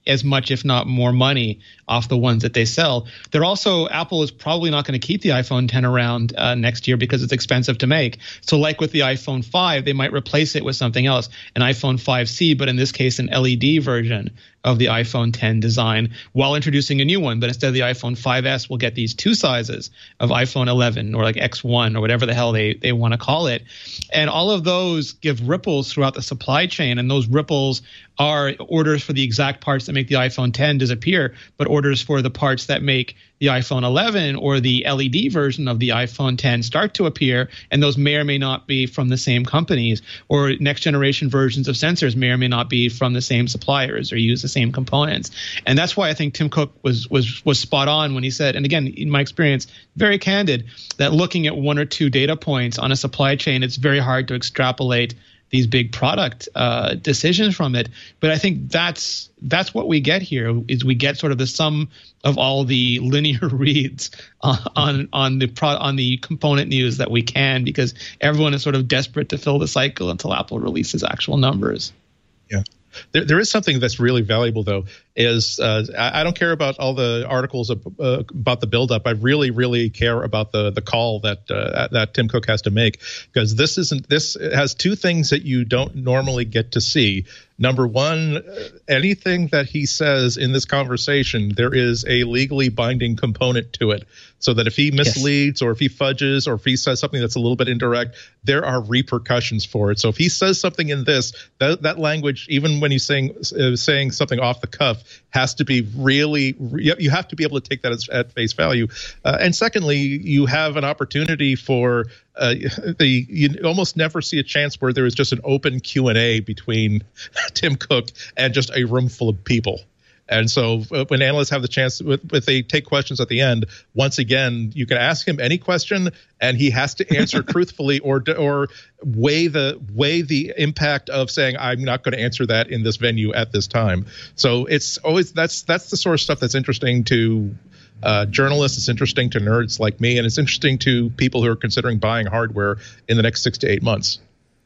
as much, if not more money off the ones that they sell. They're also, Apple is probably not going to keep the iPhone ten around uh, next year because it's expensive to make. So like with the iPhone five, they might replace it with something else, an iPhone five C, but in this case, an L E D version of the iPhone ten design, while introducing a new one. But instead of the iPhone five S, we'll get these two sizes of iPhone eleven or like X one or whatever the hell they, they want to call it. And all of those give ripples throughout the supply chain. And those ripples are orders for the exact parts that make the iPhone ten disappear, but orders for the parts that make the iPhone eleven or the L E D version of the iPhone ten start to appear. And those may or may not be from the same companies, or next generation versions of sensors may or may not be from the same suppliers or use the same components. And that's why I think Tim Cook was was was spot on when he said, and again, in my experience, very candid, that looking at one or two data points on a supply chain, it's very hard to extrapolate these big product uh, decisions from it. But I think that's that's what we get here, is we get sort of the sum of all the linear reads on on, on the pro, on the component news that we can, because everyone is sort of desperate to fill the cycle until Apple releases actual numbers. Yeah. There, there is something that's really valuable, though, is uh, I, I don't care about all the articles of, uh, about the buildup. I really, really care about the the call that uh, that Tim Cook has to make, because this isn't this has two things that you don't normally get to see. Number one, anything that he says in this conversation, there is a legally binding component to it, so that if he misleads, yes, or if he fudges, or if he says something that's a little bit indirect, there are repercussions for it. So if he says something in this, that, that language, even when he's saying uh, saying something off the cuff, has to be really, you have to be able to take that as, at face value. Uh, and secondly, you have an opportunity for uh, the, you almost never see a chance where there is just an open Q and A between Tim Cook and just a room full of people. And so uh, when analysts have the chance, if they take questions at the end, once again, you can ask him any question and he has to answer truthfully, or or weigh the weigh the impact of saying, I'm not going to answer that in this venue at this time. So it's always that's that's the sort of stuff that's interesting to uh, journalists. It's interesting to nerds like me, and it's interesting to people who are considering buying hardware in the next six to eight months.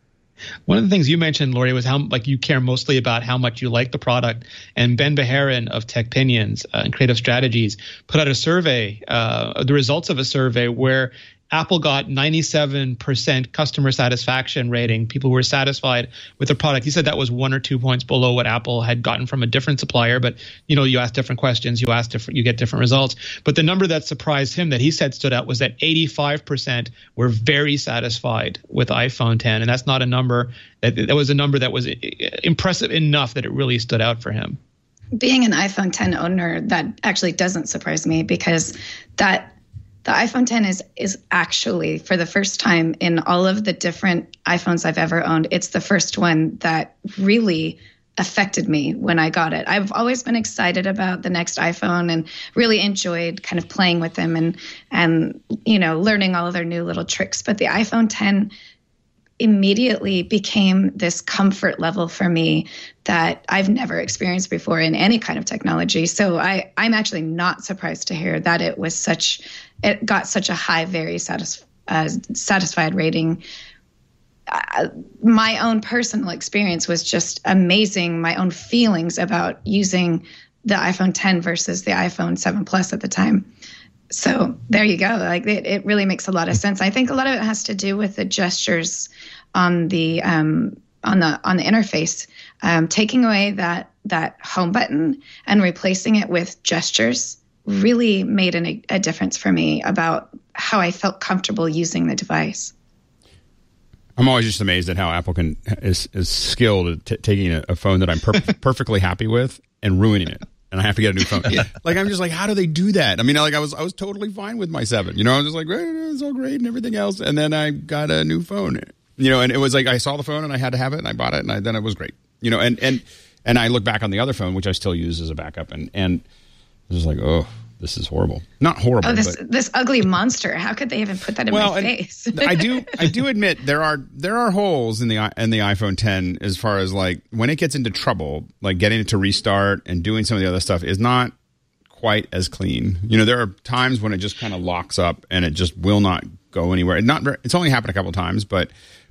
One of the things you mentioned, Lori, was how like you care mostly about how much you like the product. And Ben Beharin of TechPinions uh, and Creative Strategies put out a survey, uh, the results of a survey where Apple got ninety-seven percent customer satisfaction rating. People were satisfied with the product. He said that was one or two points below what Apple had gotten from a different supplier. But, you know, you ask different questions, you ask different, you get different results. But the number that surprised him that he said stood out was that eighty-five percent were very satisfied with iPhone ten. And that's not a number that, that was a number that was impressive enough that it really stood out for him. Being an iPhone ten owner, that actually doesn't surprise me, because that the iPhone ten is is actually, for the first time in all of the different iPhones I've ever owned, it's the first one that really affected me when I got it. I've always been excited about the next iPhone and really enjoyed kind of playing with them and, and you know, learning all of their new little tricks. But the iPhone ten immediately became this comfort level for me that I've never experienced before in any kind of technology. So I, I'm actually not surprised to hear that it was such, it got such a high, very satis, uh, satisfied rating. Uh, my own personal experience was just amazing. My own feelings about using the iPhone ten versus the iPhone seven Plus at the time. So there you go. Like it, it really makes a lot of sense. I think a lot of it has to do with the gestures on the um, on the on the interface, um, taking away that that home button and replacing it with gestures really made an, a difference for me about how I felt comfortable using the device. I'm always just amazed at how Apple can is is skilled at t- taking a, a phone that I'm per- perfectly happy with and ruining it. And I have to get a new phone. Yeah. Like, I'm just like, how do they do that? I mean, like, I was I was totally fine with my seven. You know, I was just like, it's all great and everything else. And then I got a new phone. You know, and it was like I saw the phone and I had to have it and I bought it and I, then it was great. You know, and, and and I look back on the other phone, which I still use as a backup, and and I was just like, oh, this is horrible. Not horrible. Oh, this but, this ugly monster. How could they even put that in well, my face? I do I do admit there are there are holes in the in the iPhone ten as far as like when it gets into trouble, like getting it to restart and doing some of the other stuff is not quite as clean. You know, there are times when it just kind of locks up and it just will not go anywhere. It not it's only happened a couple of times, but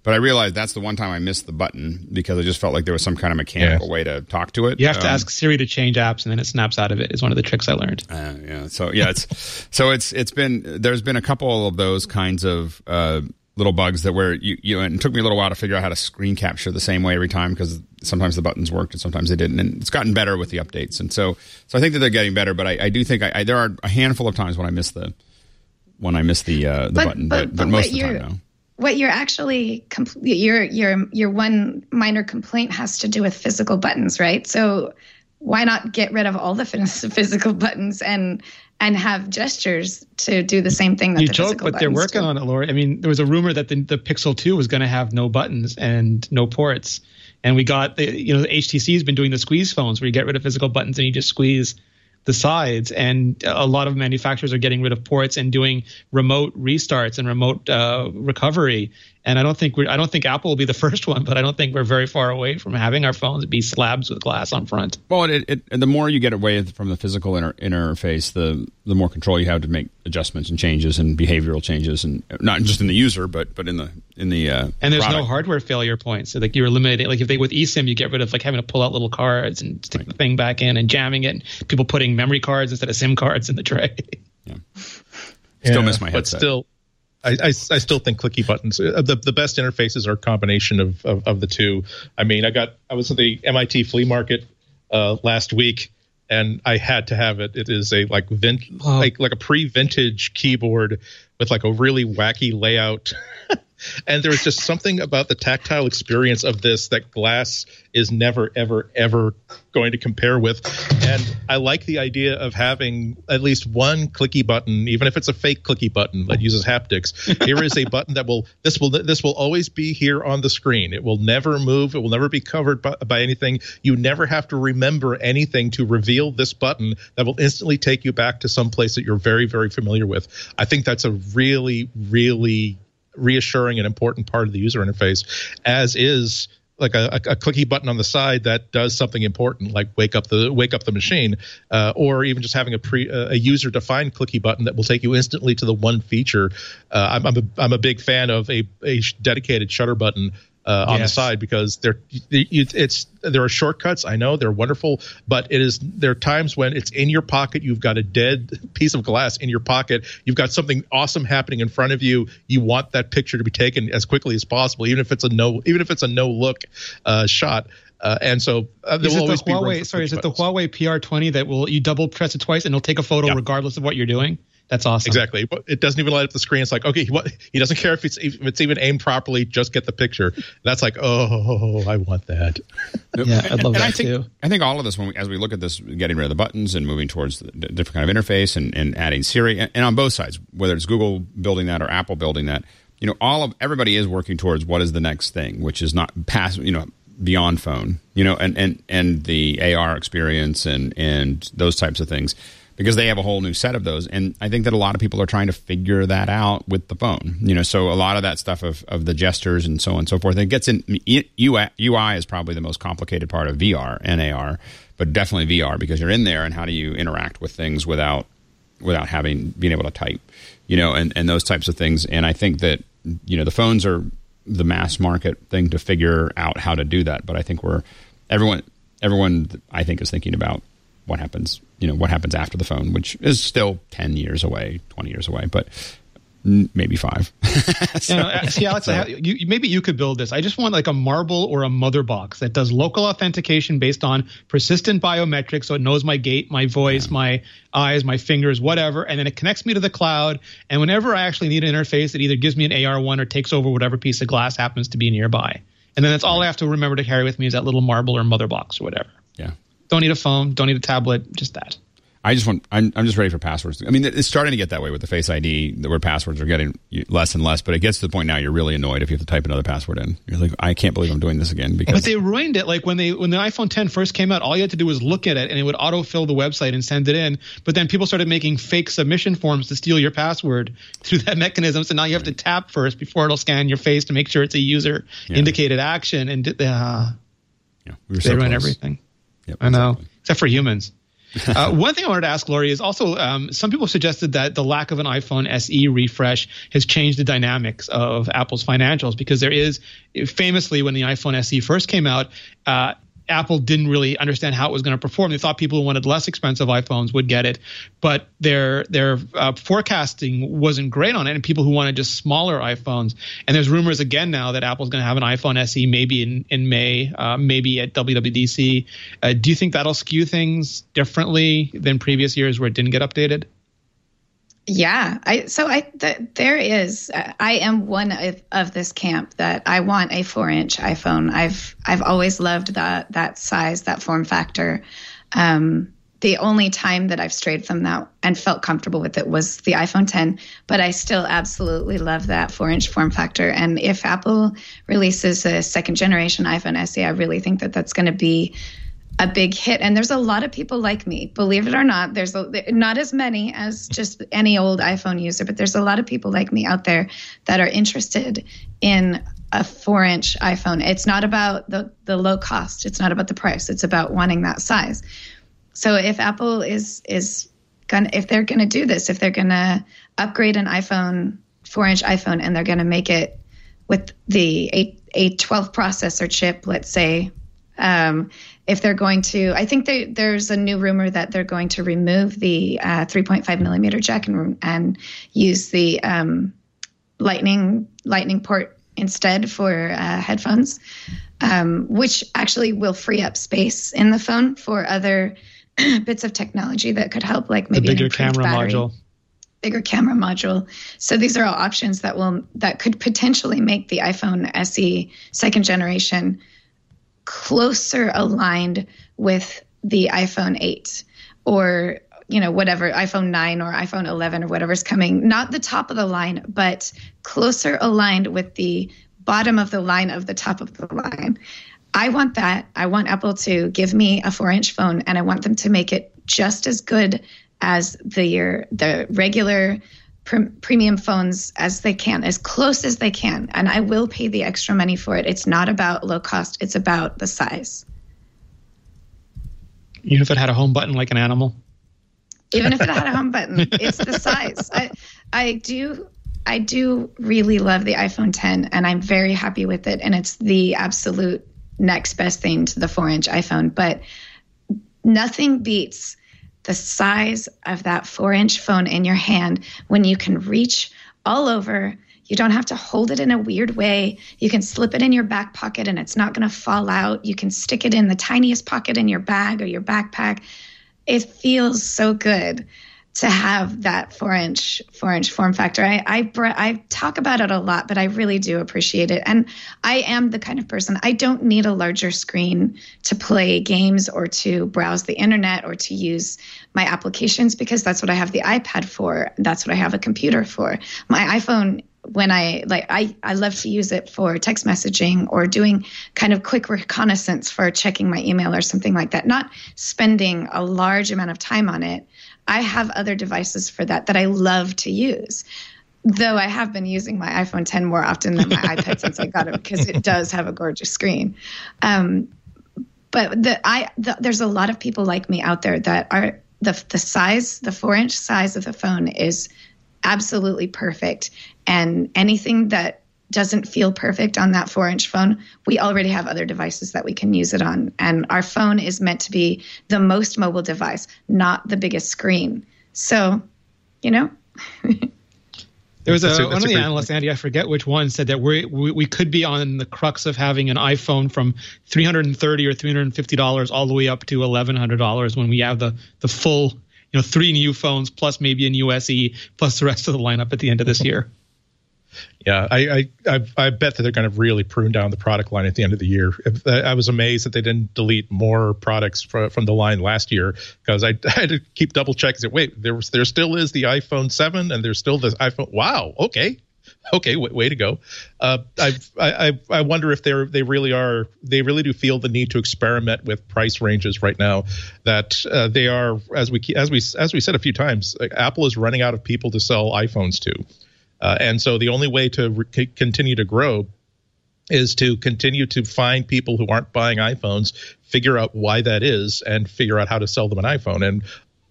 But I realized that's the one time I missed the button because I just felt like there was some kind of mechanical yeah. way to talk to it. You have to um, ask Siri to change apps, and then it snaps out of it. Is one of the tricks I learned. Uh, yeah. So yeah, it's so it's it's been there's been a couple of those kinds of uh, little bugs that where you you and it took me a little while to figure out how to screen capture the same way every time because sometimes the buttons worked and sometimes they didn't, and it's gotten better with the updates. And so so I think that they're getting better, but I, I do think I, I, there are a handful of times when I miss the when I miss the uh, the but, button, but, but, but, but most of the time no. What you're actually compl- your your your one minor complaint has to do with physical buttons, right? So why not get rid of all the physical buttons and and have gestures to do the same thing that you the joke, physical but buttons they're working do. on it, Lori. I mean, there was a rumor that the, the Pixel two was going to have no buttons and no ports, and we got the you know the H T C has been doing the squeeze phones where you get rid of physical buttons and you just squeeze the sides, and a lot of manufacturers are getting rid of ports and doing remote restarts and remote uh, recovery. And I don't think we're I don't think Apple will be the first one, but I don't think we're very far away from having our phones be slabs with glass on front. Well, it, it, the more you get away from the physical inter, interface, the the more control you have to make adjustments and changes and behavioral changes, and not just in the user, but but in the in the uh, and there's product. No hardware failure points. So like you're eliminating, like if they with eSIM, you get rid of like having to pull out little cards and stick right. the thing back in and jamming it. And people putting memory cards instead of SIM cards in the tray. Yeah, still yeah, miss my headset. But still. I, I, I still think clicky buttons. The the best interfaces are a combination of, of, of the two. I mean, I got I was at the M I T flea market uh, last week, and I had to have it. It is a like vin- oh. like like a pre-vintage keyboard with like a really wacky layout. And there was just something about the tactile experience of this that glass is never, ever, ever going to compare with. And I like the idea of having at least one clicky button, even if it's a fake clicky button that uses haptics. Here is a button that will this will this will always be here on the screen. It will never move. It will never be covered by, by anything. You never have to remember anything to reveal this button that will instantly take you back to some place that you're very, very familiar with. I think that's a really, really reassuring and important part of the user interface, as is like a, a, a clicky button on the side that does something important, like wake up the wake up the machine, uh, or even just having a pre a user defined clicky button that will take you instantly to the one feature. Uh, I'm I'm a, I'm a big fan of a, a dedicated shutter button uh, on yes. the side because they're it's there are shortcuts. I know they're wonderful, but it is there are times when it's in your pocket. You've got a dead piece of glass in your pocket. You've got something awesome happening in front of you. You want that picture to be taken as quickly as possible, even if it's a no, even if it's a no look uh, shot. Uh, and so uh, there is will it always the Huawei, be sorry, is it buttons. the Huawei P R twenty that will you double press it twice and it'll take a photo yeah. regardless of what you're doing? That's awesome. Exactly. It doesn't even light up the screen. It's like, okay, what, he doesn't care if it's if it's even aimed properly. Just get the picture. That's like, oh, I want that. Yeah, I'd love and that I think, too. I think all of this, when we, as we look at this, getting rid of the buttons and moving towards the different kind of interface and, and adding Siri, and, and on both sides, whether it's Google building that or Apple building that, you know, all of everybody is working towards what is the next thing, which is not past, you know, beyond phone, you know, and, and, and the A R experience and, and those types of things. Because they have a whole new set of those. And I think that a lot of people are trying to figure that out with the phone. You know, so a lot of that stuff of, of the gestures and so on and so forth, it gets in U I is probably the most complicated part of V R and A R, but definitely V R because you're in there and how do you interact with things without without having being able to type, you know, and, and those types of things. And I think that, you know, the phones are the mass market thing to figure out how to do that. But I think we're everyone everyone I think is thinking about what happens, you know, what happens after the phone, which is still ten years away, twenty years away, but maybe five. so, you know, see, Alex, so. I have, you, maybe you could build this. I just want like a marble or a mother box that does local authentication based on persistent biometrics. So it knows my gait, my voice, yeah. my eyes, my fingers, whatever. And then it connects me to the cloud. And whenever I actually need an interface, it either gives me an A R one or takes over whatever piece of glass happens to be nearby. And then that's all right. I have to remember to carry with me is that little marble or mother box or whatever. Yeah. Don't need a phone. Don't need a tablet. Just that. I just want. I'm. I'm just ready for passwords. I mean, it's starting to get that way with the Face I D, where passwords are getting less and less. But it gets to the point now you're really annoyed if you have to type another password in. You're like, I can't believe I'm doing this again. Because but they ruined it. Like when they when the iPhone ten first came out, all you had to do was look at it, and it would autofill the website and send it in. But then people started making fake submission forms to steal your password through that mechanism. So now you have right. to tap first before it'll scan your face to make sure it's a user yeah. indicated action. And uh, yeah, we were they so ruin close. everything. Yep, I know, exactly. except for humans. Uh, one thing I wanted to ask Lori is also um, some people suggested that the lack of an iPhone S E refresh has changed the dynamics of Apple's financials, because there is famously when the iPhone S E first came out, uh, Apple didn't really understand how it was going to perform. They thought people who wanted less expensive iPhones would get it, but their their uh, forecasting wasn't great on it, and people who wanted just smaller iPhones. And there's rumors again now that Apple's going to have an iPhone S E maybe in, in May, uh, maybe at W W D C. Uh, do you think that'll skew things differently than previous years where it didn't get updated? Yeah, I so I th- there is uh, I am one of, of this camp that I want a four inch iPhone. I've I've always loved that that size, that form factor. Um, the only time that I've strayed from that and felt comfortable with it was the iPhone ten, but I still absolutely love that four inch form factor. And if Apple releases a second generation iPhone S E, I really think that that's going to be a big hit. And there's a lot of people like me, believe it or not. There's a, not as many as just any old iPhone user, but there's a lot of people like me out there that are interested in a four inch iPhone. It's not about the, the low cost. It's not about the price. It's about wanting that size. So if Apple is, is gonna, if they're going to do this, if they're going to upgrade an iPhone, four inch iPhone, and they're going to make it with the A twelve processor chip, let's say, Um, if they're going to, I think they, there's a new rumor that they're going to remove the uh, three point five millimeter jack and, and use the um, lightning lightning port instead for uh, headphones, um, which actually will free up space in the phone for other bits of technology that could help, like maybe the bigger an camera battery, module. Bigger camera module. So these are all options that will that could potentially make the iPhone S E second generation closer aligned with the iPhone eight or, you know, whatever, iPhone nine or iPhone eleven or whatever's coming, not the top of the line, but closer aligned with the bottom of the line of the top of the line. I want that. I want Apple to give me a four inch phone, and I want them to make it just as good as the, the regular Pre- premium phones as they can, as close as they can. And I will pay the extra money for it. It's not about low cost. It's about the size. Even if it had a home button like an animal? Even if it had a home button, it's the size. I, I do, I do really love the iPhone ten, and I'm very happy with it. And it's the absolute next best thing to the four inch iPhone. But nothing beats the size of that four inch phone in your hand when you can reach all over. You don't have to hold it in a weird way. You can slip it in your back pocket and it's not going to fall out. You can stick it in the tiniest pocket in your bag or your backpack. It feels so good to have that four inch four inch form factor. I, I I talk about it a lot, but I really do appreciate it. And I am the kind of person, I don't need a larger screen to play games or to browse the internet or to use my applications, because that's what I have the iPad for. That's what I have a computer for. My iPhone, when I like, I, I love to use it for text messaging or doing kind of quick reconnaissance for checking my email or something like that, not spending a large amount of time on it. I have other devices for that that I love to use, though I have been using my iPhone ten more often than my iPad since I got it, because it does have a gorgeous screen. Um, but the, I, the, there's a lot of people like me out there that are the the size, the four inch size of the phone is absolutely perfect. And anything that doesn't feel perfect on that four inch phone, we already have other devices that we can use it on. And our phone is meant to be the most mobile device, not the biggest screen. So, you know. There was a, a one of the analysts, point. Andy, I forget which one, said that we we we could be on the crux of having an iPhone from three hundred thirty dollars or three hundred fifty dollars all the way up to eleven hundred dollars when we have the the full, you know, three new phones plus maybe a new S E plus the rest of the lineup at the end of this year. Yeah, I I, I I bet that they're going to really prune down the product line at the end of the year. If, I was amazed that they didn't delete more products from, from the line last year, because I, I had to keep double checking. Wait, there was there still is the iPhone seven, and there's still the iPhone. Wow, okay, okay, way, way to go. Uh, I I I wonder if they're they really are they really do feel the need to experiment with price ranges right now. That uh, they are, as we as we as we said a few times, like, Apple is running out of people to sell iPhones to. Uh, and so the only way to re- continue to grow is to continue to find people who aren't buying iPhones, figure out why that is, and figure out how to sell them an iPhone. And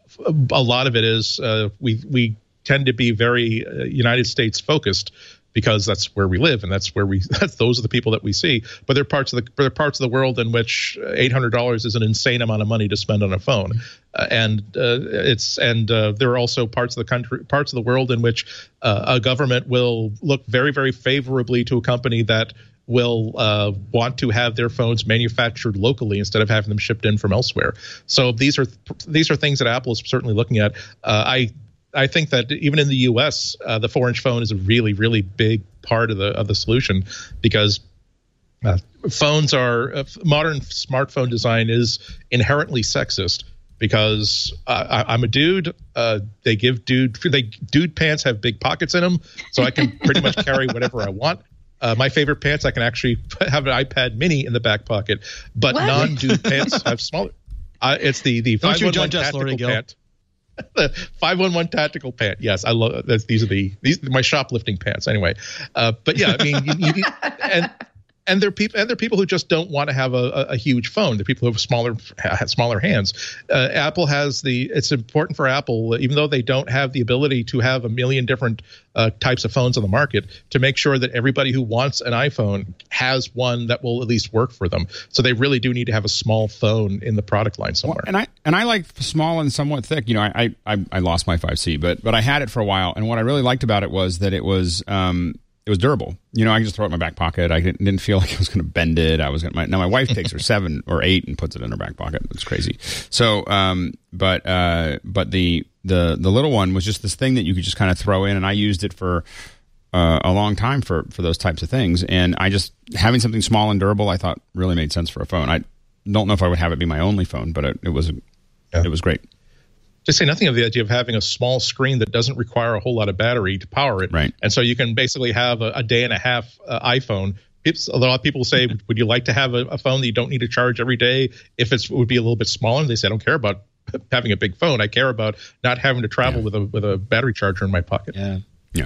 a lot of it is uh, we we tend to be very uh, United States focused, because that's where we live, and that's where we that's those are the people that we see. But there are parts of the there are parts of the world in which eight hundred dollars is an insane amount of money to spend on a phone, uh, and uh, it's and uh, there are also parts of the country parts of the world in which uh, a government will look very very favorably to a company that will uh, want to have their phones manufactured locally instead of having them shipped in from elsewhere. So these are these are things that Apple is certainly looking at. Uh, I. I think that even in the U S, uh, the four-inch phone is a really, really big part of the of the solution, because uh, phones are uh, modern smartphone design is inherently sexist. Because uh, I, I'm a dude, uh, they give dude they dude pants have big pockets in them, so I can pretty much carry whatever I want. Uh, my favorite pants, I can actually have an iPad Mini in the back pocket, but what? non-dude pants have smaller. Uh, it's the the five one one tactical pant. The five one one tactical pant. Yes, I love that's these are the these are my shoplifting pants anyway. Uh, but yeah, I mean, you, you, and and there are people and there are people who just don't want to have a, a, a huge phone. There are people who have smaller have smaller hands. Uh, Apple has the. It's important for Apple, even though they don't have the ability to have a million different uh, types of phones on the market, to make sure that everybody who wants an iPhone has one that will at least work for them. So they really do need to have a small phone in the product line somewhere. Well, and I and I like small and somewhat thick. You know, I I I lost my five C, but but I had it for a while, and what I really liked about it was that it was. Um, It was durable. You know, I could just throw it in my back pocket. I didn't, didn't feel like I was going to bend it. I was going to. Now my wife takes her seven or eight and puts it in her back pocket. It's crazy. So, um, but uh, but the the the little one was just this thing that you could just kind of throw in, and I used it for uh, a long time for for those types of things. And I just having something small and durable, I thought really made sense for a phone. I don't know if I would have it be my only phone, but it, it was yeah. it was great. Just say nothing of the idea of having a small screen that doesn't require a whole lot of battery to power it. Right. And so you can basically have a, a day and a half uh, iPhone. It's, a lot of people say, would you like to have a, a phone that you don't need to charge every day if it's, it would be a little bit smaller? And they say, I don't care about having a big phone. I care about not having to travel yeah. with a with a battery charger in my pocket. Yeah. Yeah.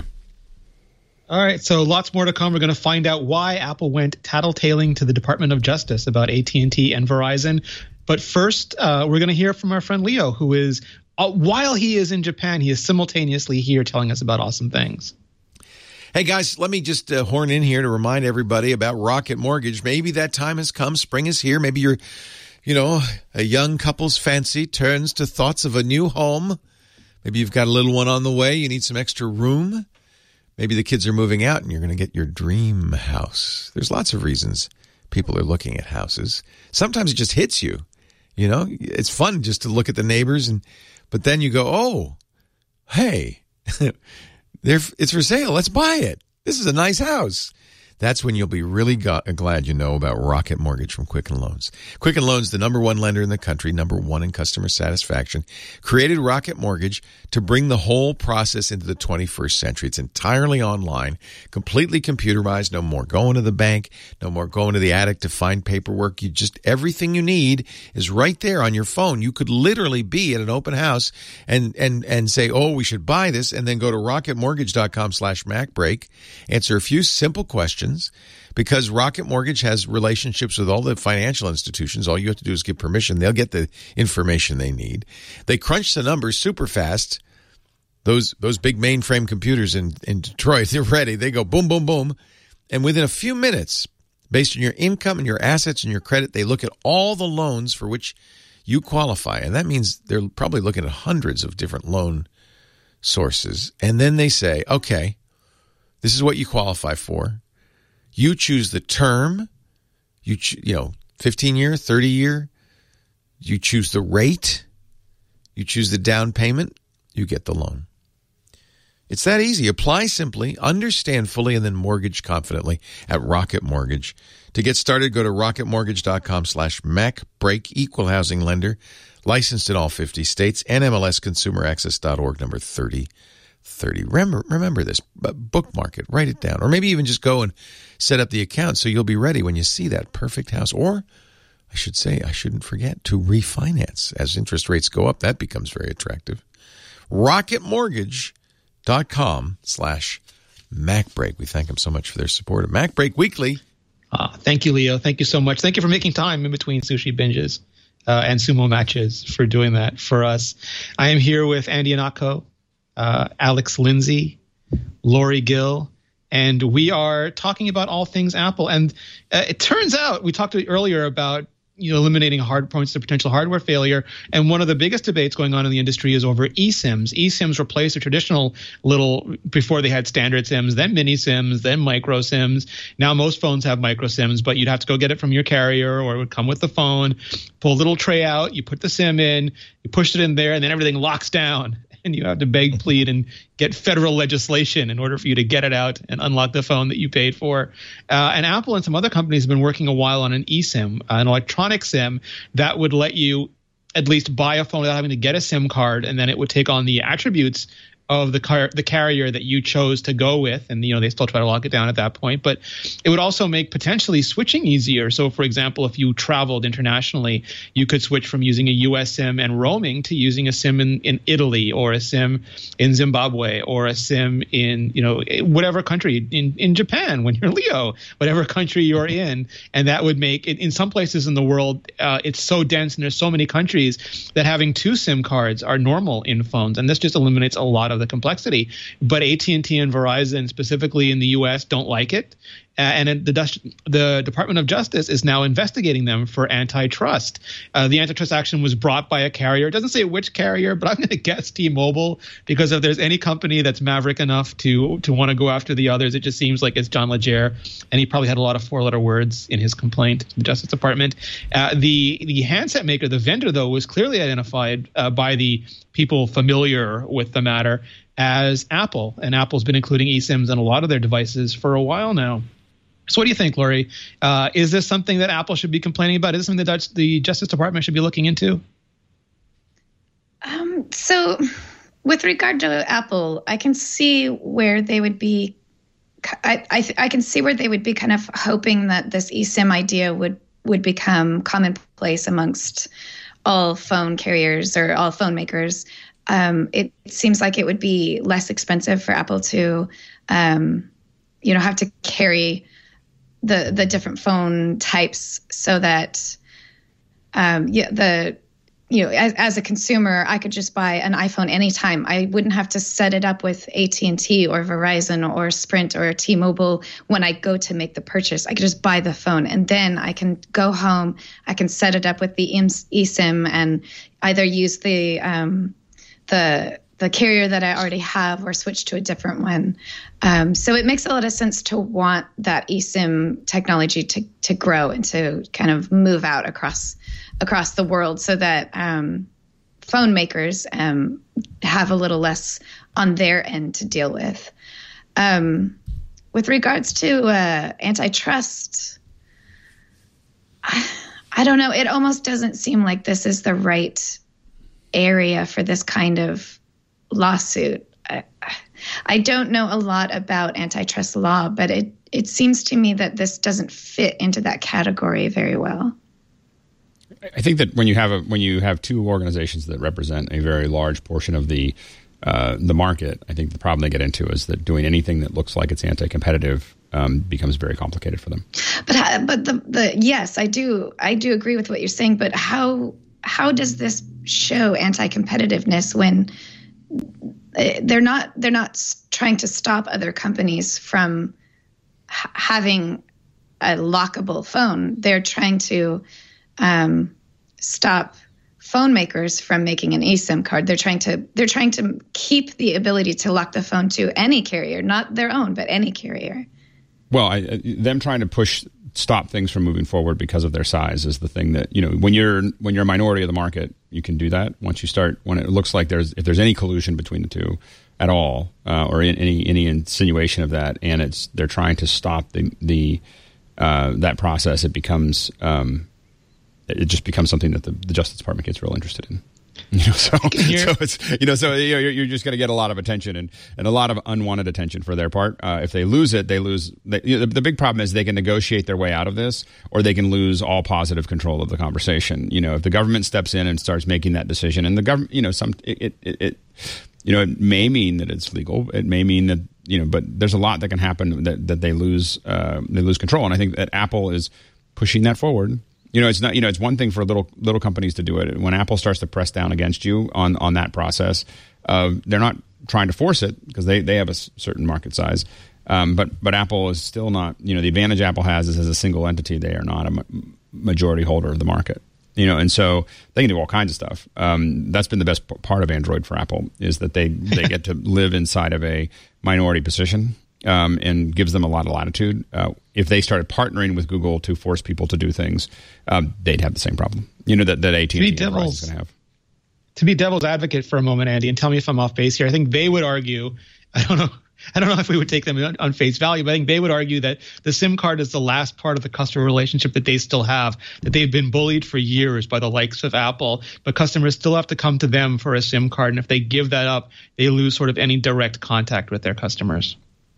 All right, so lots more to come. We're going to find out why Apple went tattletaling to the Department of Justice about A T and T and Verizon. But first, uh, we're going to hear from our friend Leo, who is Uh, while he is in Japan, he is simultaneously here telling us about awesome things. Hey, guys, let me just uh, horn in here to remind everybody about Rocket Mortgage. Maybe that time has come. Spring is here. Maybe you're, you know, a young couple's fancy turns to thoughts of a new home. Maybe you've got a little one on the way. You need some extra room. Maybe the kids are moving out and you're going to get your dream house. There's lots of reasons people are looking at houses. Sometimes it just hits you. You know, it's fun just to look at the neighbors and But then you go, oh, hey, it's for sale. Let's buy it. This is a nice house. That's when you'll be really go- glad you know about Rocket Mortgage from Quicken Loans. Quicken Loans, the number one lender in the country, number one in customer satisfaction, created Rocket Mortgage to bring the whole process into the twenty-first century. It's entirely online, completely computerized. No more going to the bank, no more going to the attic to find paperwork. You just everything you need is right there on your phone. You could literally be at an open house and and and say, oh, we should buy this, and then go to rocketmortgage.com slash MacBreak, answer a few simple questions. Because Rocket Mortgage has relationships with all the financial institutions. All you have to do is give permission. They'll get the information they need. They crunch the numbers super fast. Those those big mainframe computers in, in Detroit, they're ready. They go boom, boom, boom. And within a few minutes, based on your income and your assets and your credit, they look at all the loans for which you qualify. And that means they're probably looking at hundreds of different loan sources. And then they say, okay, this is what you qualify for. You choose the term, you ch- you know, fifteen year, thirty year. You choose the rate. You choose the down payment. You get the loan. It's that easy. Apply simply, understand fully, and then mortgage confidently at Rocket Mortgage. To get started, go to rocketmortgage.com slash MacBreak, equal housing lender, licensed in all fifty states, and M L S consumer access dot org, number thirty thirty. Remember, remember this. Bookmark it. Write it down. Or maybe even just go and set up the account so you'll be ready when you see that perfect house. Or, I should say, I shouldn't forget to refinance. As interest rates go up, that becomes very attractive. rocketmortgage.com slash MacBreak. We thank them so much for their support of MacBreak Weekly. Thank you, Leo. Thank you so much. Thank you for making time in between sushi binges uh, and sumo matches for doing that for us. I am here with Andy Ihnatko, uh, Alex Lindsay, Lori Gill, and we are talking about all things Apple. And uh, it turns out, we talked earlier about you know, eliminating hard points to potential hardware failure. And one of the biggest debates going on in the industry is over eSIMs. eSIMs replaced the traditional little, before they had standard SIMs, then mini SIMs, then micro SIMs. Now most phones have micro SIMs, but you'd have to go get it from your carrier or it would come with the phone, pull a little tray out, you put the SIM in, you push it in there, and then everything locks down. And you have to beg, plead, and get federal legislation in order for you to get it out and unlock the phone that you paid for. Uh, and Apple and some other companies have been working a while on an eSIM, an electronic SIM that would let you at least buy a phone without having to get a SIM card, and then it would take on the attributes of the car, the carrier that you chose to go with. And, you know, they still try to lock it down at that point. But it would also make potentially switching easier. So, for example, if you traveled internationally, you could switch from using a U S SIM and roaming to using a SIM in, in Italy or a SIM in Zimbabwe or a SIM in, you know, whatever country, in, in Japan when you're Leo, whatever country you're in. And that would make it, in some places in the world, uh, it's so dense and there's so many countries that having two SIM cards are normal in phones. And this just eliminates a lot of the complexity. But A T and T and Verizon, specifically in the U S, don't like it. Uh, and the, the Department of Justice is now investigating them for antitrust. Uh, the antitrust action was brought by a carrier. It doesn't say which carrier, but I'm going to guess T-Mobile, because if there's any company that's maverick enough to to want to go after the others, it just seems like it's John Legere, and he probably had a lot of four-letter words in his complaint to the Justice Department. Uh, the the handset maker, the vendor, though, was clearly identified uh, by the people familiar with the matter as Apple, and Apple's been including eSIMs in a lot of their devices for a while now. So what do you think, Lori? Uh, is this something that Apple should be complaining about? Is this something that Dutch, the Justice Department should be looking into? Um, so with regard to Apple, I can see where they would be, I, I, I can see where they would be kind of hoping that this eSIM idea would, would become commonplace amongst all phone carriers or all phone makers. Um, it seems like it would be less expensive for Apple to, um, you know, have to carry the the different phone types, so that um, yeah, the you know, as, as a consumer, I could just buy an iPhone anytime. I wouldn't have to set it up with A T and T or Verizon or Sprint or T-Mobile when I go to make the purchase. I could just buy the phone, and then I can go home. I can set it up with the eSIM and either use the um, the the carrier that I already have or switch to a different one. Um, so it makes a lot of sense to want that eSIM technology to to grow and to kind of move out across across the world, so that um, phone makers um, have a little less on their end to deal with. Um, with regards to uh, antitrust, I, I don't know. It almost doesn't seem like this is the right area for this kind of lawsuit. I, I don't know a lot about antitrust law, but it, it seems to me that this doesn't fit into that category very well. I think that when you have a, when you have two organizations that represent a very large portion of the uh, the market, I think the problem they get into is that doing anything that looks like it's anti-competitive um, becomes very complicated for them. But but the the yes, I do I do agree with what you're saying. But how how does this show anti-competitiveness when they're not they're not trying to stop other companies from ha- having a lockable phone? They're trying to um, stop phone makers from making an eSIM card. They're trying to they're trying to keep the ability to lock the phone to any carrier, not their own, but any carrier. Well, I, them trying to push stop things from moving forward because of their size is the thing that, you know, when you're when you're a minority of the market, you can do that. Once you start, when it looks like there's if there's any collusion between the two at all, uh, or in, any any insinuation of that, and it's they're trying to stop the the uh, that process, it becomes um, it just becomes something that the, the Justice Department gets real interested in. You know, so, so it's you know, so you're, you're just going to get a lot of attention and, and a lot of unwanted attention for their part. Uh, if they lose it, they lose. They, you know, the, the big problem is they can negotiate their way out of this, or they can lose all positive control of the conversation. You know, if the government steps in and starts making that decision, and the government, you know, some it it, it you know, it may mean that it's legal. It may mean that you know, but there's a lot that can happen that, that they lose uh, they lose control. And I think that Apple is pushing that forward. You know, it's not. You know, it's one thing for little little companies to do it. When Apple starts to press down against you on on that process, uh, they're not trying to force it because they, they have a s- certain market size. Um, but but Apple is still not. You know, the advantage Apple has is as a single entity, they are not a ma- majority holder of the market. You know, and so they can do all kinds of stuff. Um, that's been the best p- part of Android for Apple is that they they get to live inside of a minority position. Um, and gives them a lot of latitude. Uh, if they started partnering with Google to force people to do things, um, they'd have the same problem. You know that that A T and T Enterprise is going to have. To be devil's advocate for a moment, Andy, and tell me if I'm off base here. I think they would argue. I don't know. I don't know if we would take them on, on face value, but I think they would argue that the SIM card is the last part of the customer relationship that they still have. That they've been bullied for years by the likes of Apple, but customers still have to come to them for a SIM card, and if they give that up, they lose sort of any direct contact with their customers.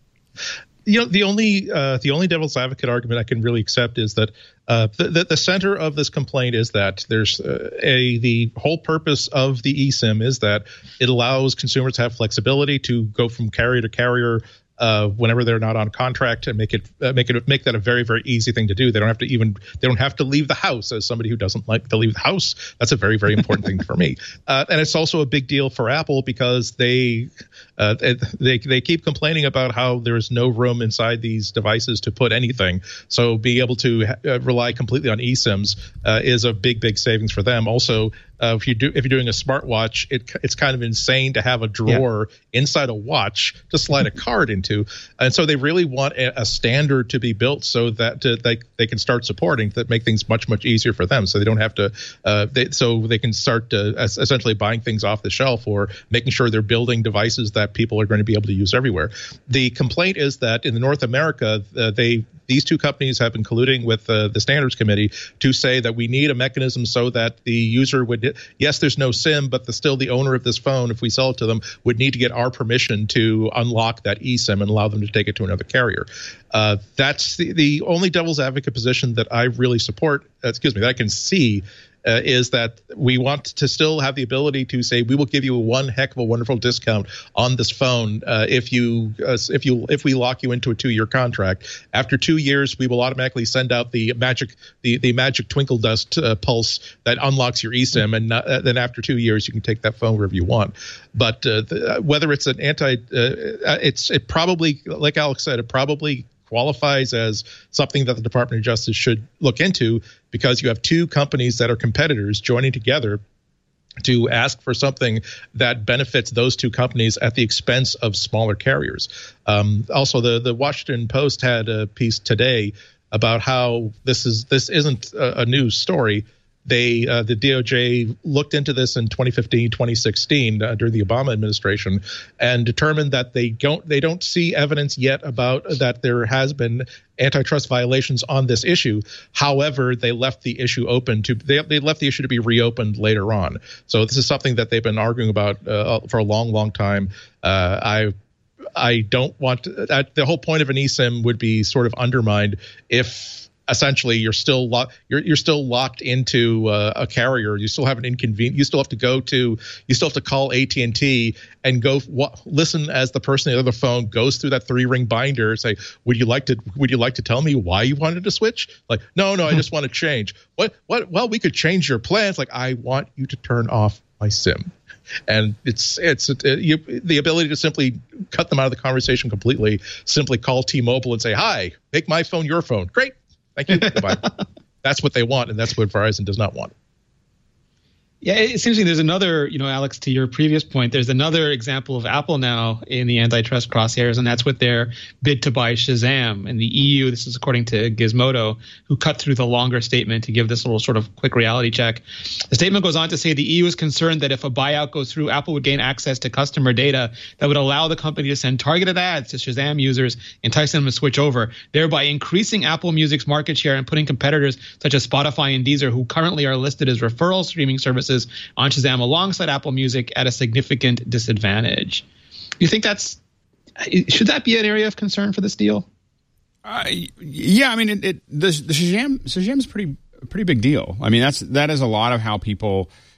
You know, the only uh, the only devil's advocate argument I can really accept is that uh, the, the the center of this complaint is that there's uh, a the whole purpose of the eSIM is that it allows consumers to have flexibility to go from carrier to carrier uh, whenever they're not on contract and make it uh, make it make that a very very easy thing to do. They don't have to even they don't have to leave the house. As somebody who doesn't like to leave the house, that's a very very important thing for me. Uh, and it's also a big deal for Apple because they. Uh, they they keep complaining about how there's no room inside these devices to put anything. So being able to uh, rely completely on eSIMs uh, is a big big savings for them. Also, uh, if you do if you're doing a smartwatch, it it's kind of insane to have a drawer yeah. inside a watch to slide a card into. And so they really want a, a standard to be built so that uh, they they can start supporting that make things much much easier for them. So they don't have to uh, they, so they can start uh, essentially buying things off the shelf or making sure they're building devices that people are going to be able to use everywhere. The complaint is that in North America, uh, they these two companies have been colluding with uh, the Standards Committee to say that we need a mechanism so that the user would, yes, there's no SIM, but the, still the owner of this phone, if we sell it to them, would need to get our permission to unlock that eSIM and allow them to take it to another carrier. Uh, that's the, the only devil's advocate position that I really support, uh, excuse me, that I can see Uh, is that we want to still have the ability to say we will give you one heck of a wonderful discount on this phone uh, if you uh, if you if we lock you into a two-year contract. After two years, we will automatically send out the magic the the magic twinkle dust uh, pulse that unlocks your eSIM, and uh, then after two years, you can take that phone wherever you want. But uh, the, whether it's an anti, uh, it's it probably, like Alex said, it probably qualifies as something that the Department of Justice should look into, because you have two companies that are competitors joining together to ask for something that benefits those two companies at the expense of smaller carriers. Um, also, the, the Washington Post had a piece today about how this is this isn't a, a news story. They uh, the D O J looked into this in twenty fifteen, twenty sixteen uh, during the Obama administration, and determined that they don't they don't see evidence yet about that there has been antitrust violations on this issue. However, they left the issue open to they they left the issue to be reopened later on. So this is something that they've been arguing about uh, for a long, long time. Uh, I. I don't want to, that, the whole point of an eSIM would be sort of undermined if essentially you're still lo- you're you're still locked into uh, a carrier. You still have an inconvenient. You still have to go to. You still have to call A T and T and go w- listen as the person on the other phone goes through that three ring binder and say, "Would you like to? Would you like to tell me why you wanted to switch?" Like, no, no, I just want to change. What? What? Well, we could change your plans. Like, I want you to turn off my SIM. And it's it's it, you, the ability to simply cut them out of the conversation completely. Simply call T-Mobile and say, "Hi, make my phone your phone." Great, thank you. Goodbye. That's what they want, and that's what Verizon does not want. Yeah, it seems to me there's another, you know, Alex, to your previous point, there's another example of Apple now in the antitrust crosshairs, and that's with their bid to buy Shazam. And the E U, this is according to Gizmodo, who cut through the longer statement to give this little sort of quick reality check. The statement goes on to say the E U is concerned that if a buyout goes through, Apple would gain access to customer data that would allow the company to send targeted ads to Shazam users, enticing them to switch over, thereby increasing Apple Music's market share and putting competitors such as Spotify and Deezer, who currently are listed as referral streaming services on Shazam alongside Apple Music, at a significant disadvantage. Do you think that's should that be an area of concern for this deal? Uh, yeah, I mean, it, it, the, the Shazam Shazam's pretty pretty big deal. I mean, that's that is a lot of how people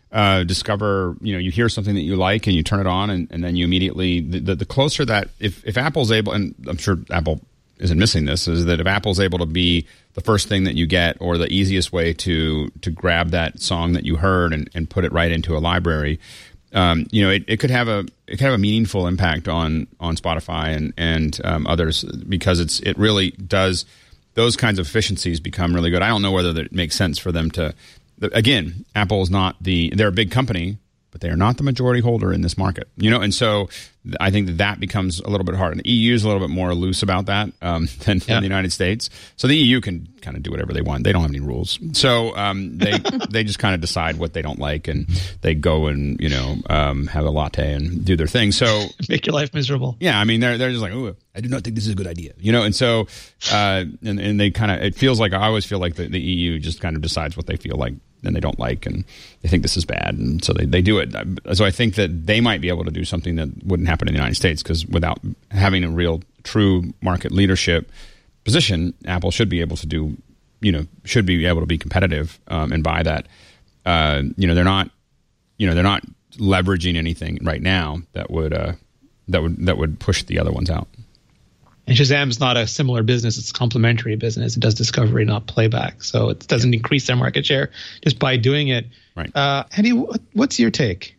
uh, discover, you know, you hear something that you like and you turn it on, and, and then you immediately the, the, the closer that if if Apple's able, and I'm sure Apple isn't missing this, is that if Apple's able to be the first thing that you get or the easiest way to to grab that song that you heard and, and put it right into a library, um, you know, it, it could have a it could have a meaningful impact on on Spotify and and um, others, because it's it really does, those kinds of efficiencies become really good. I don't know whether it makes sense for them to, again, Apple is not the, they're a big company, but they are not the majority holder in this market, you know, and so I think that that becomes a little bit hard. And the E U is a little bit more loose about that um, than, yeah. than the United States. So the E U can kind of do whatever they want. They don't have any rules, so um, they they just kind of decide what they don't like, and they go and you know um, have a latte and do their thing. So make your life miserable. Yeah, I mean they're they're just like, oh, I do not think this is a good idea, you know. And so uh, and and they kind of, it feels like, I always feel like the, the E U just kind of decides what they feel like and they don't like, and they think this is bad, and so they, they do it. So I think that they might be able to do something that wouldn't happen in the United States, because without having a real true market leadership position, Apple should be able to do, you know, should be able to be competitive um, and buy that. Uh, you know, they're not, you know, they're not leveraging anything right now that would uh, that would that would push the other ones out. And Shazam's not a similar business. It's a complementary business. It does discovery, not playback. So it doesn't increase their market share just by doing it. Right. Uh, Andy, what's your take?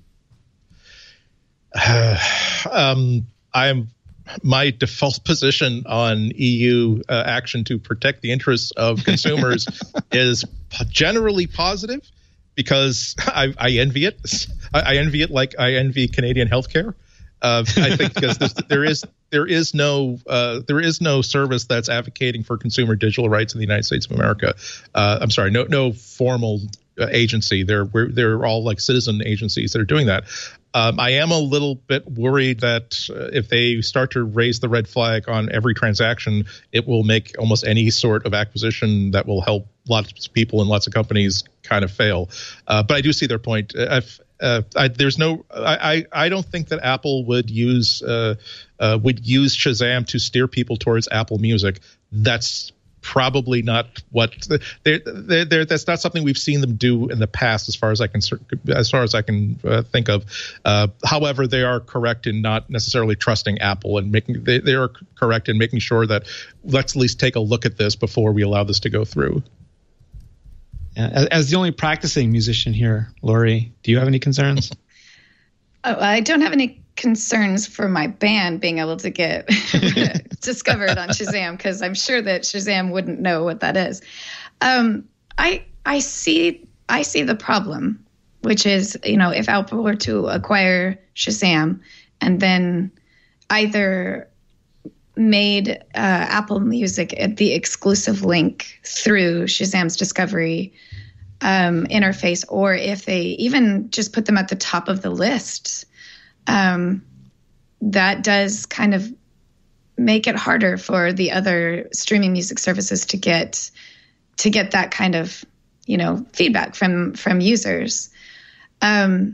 Uh, um, I'm my default position on E U uh, action to protect the interests of consumers is p- generally positive, because I, I envy it. I, I envy it like I envy Canadian healthcare. Uh, I think because there is there is no uh, there is no service that's advocating for consumer digital rights in the United States of America. Uh, I'm sorry, no no formal uh, agency. They're we're, they're all like citizen agencies that are doing that. Um, I am a little bit worried that uh, if they start to raise the red flag on every transaction, it will make almost any sort of acquisition that will help lots of people and lots of companies kind of fail. Uh, but I do see their point. If, Uh, I, there's no. I, I don't think that Apple would use uh, uh, would use Shazam to steer people towards Apple Music. That's probably not what they're, they're, they're, that's not something we've seen them do in the past, as far as I can as far as I can uh, think of. Uh, however, they are correct in not necessarily trusting Apple, and making they, they are correct in making sure that let's at least take a look at this before we allow this to go through. As, as the only practicing musician here, Lori, do you have any concerns? Oh, I don't have any concerns for my band being able to get discovered on Shazam, because I'm sure that Shazam wouldn't know what that is. Um, I I see I see the problem, which is, you know, if Apple were to acquire Shazam and then either made uh, Apple Music the exclusive link through Shazam's discovery um, interface, or if they even just put them at the top of the list, um, that does kind of make it harder for the other streaming music services to get to get that kind of, you know, feedback from from users. Um,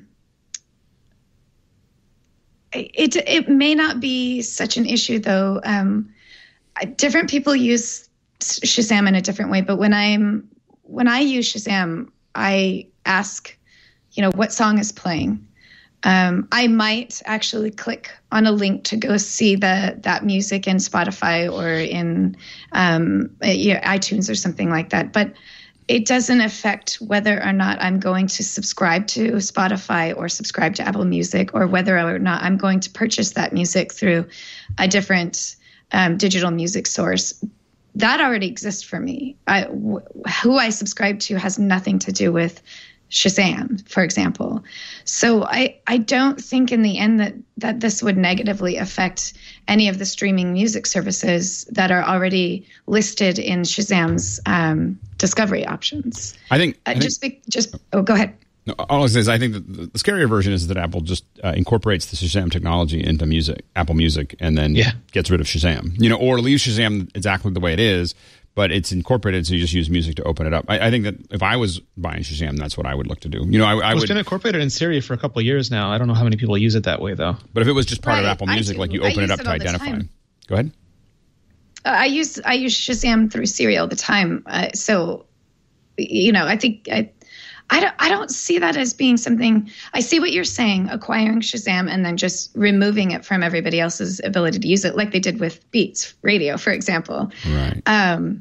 It it may not be such an issue, though. Um, different people use Shazam in a different way, but when I'm when I use Shazam, I ask, you know, what song is playing. Um, I might actually click on a link to go see the that music in Spotify or in um, you know, iTunes or something like that, but it doesn't affect whether or not I'm going to subscribe to Spotify or subscribe to Apple Music, or whether or not I'm going to purchase that music through a different um, digital music source. That already exists for me. I, wh- who I subscribe to has nothing to do with Shazam, for example. So I, I don't think in the end that, that this would negatively affect any of the streaming music services that are already listed in Shazam's um, discovery options. I think, uh, I think just be, just oh, go ahead. No, all I say is I think that the, the scarier version is that Apple just uh, incorporates the Shazam technology into music, Apple Music, and then yeah. gets rid of Shazam. You know, or leaves Shazam exactly the way it is, but it's incorporated, so you just use music to open it up. I, I think that if I was buying Shazam, that's what I would look to do. You know, I, I well, would. It's been incorporated in Siri for a couple of years now. I don't know how many people use it that way, though. But if it was just part right, of Apple Music, like you open it up it to identify. Time. Go ahead. Uh, I use I use Shazam through Siri all the time. Uh, so, you know, I think I I don't, I don't see that as being something. I see what you're saying, acquiring Shazam and then just removing it from everybody else's ability to use it, like they did with Beats Radio, for example. Right. Um,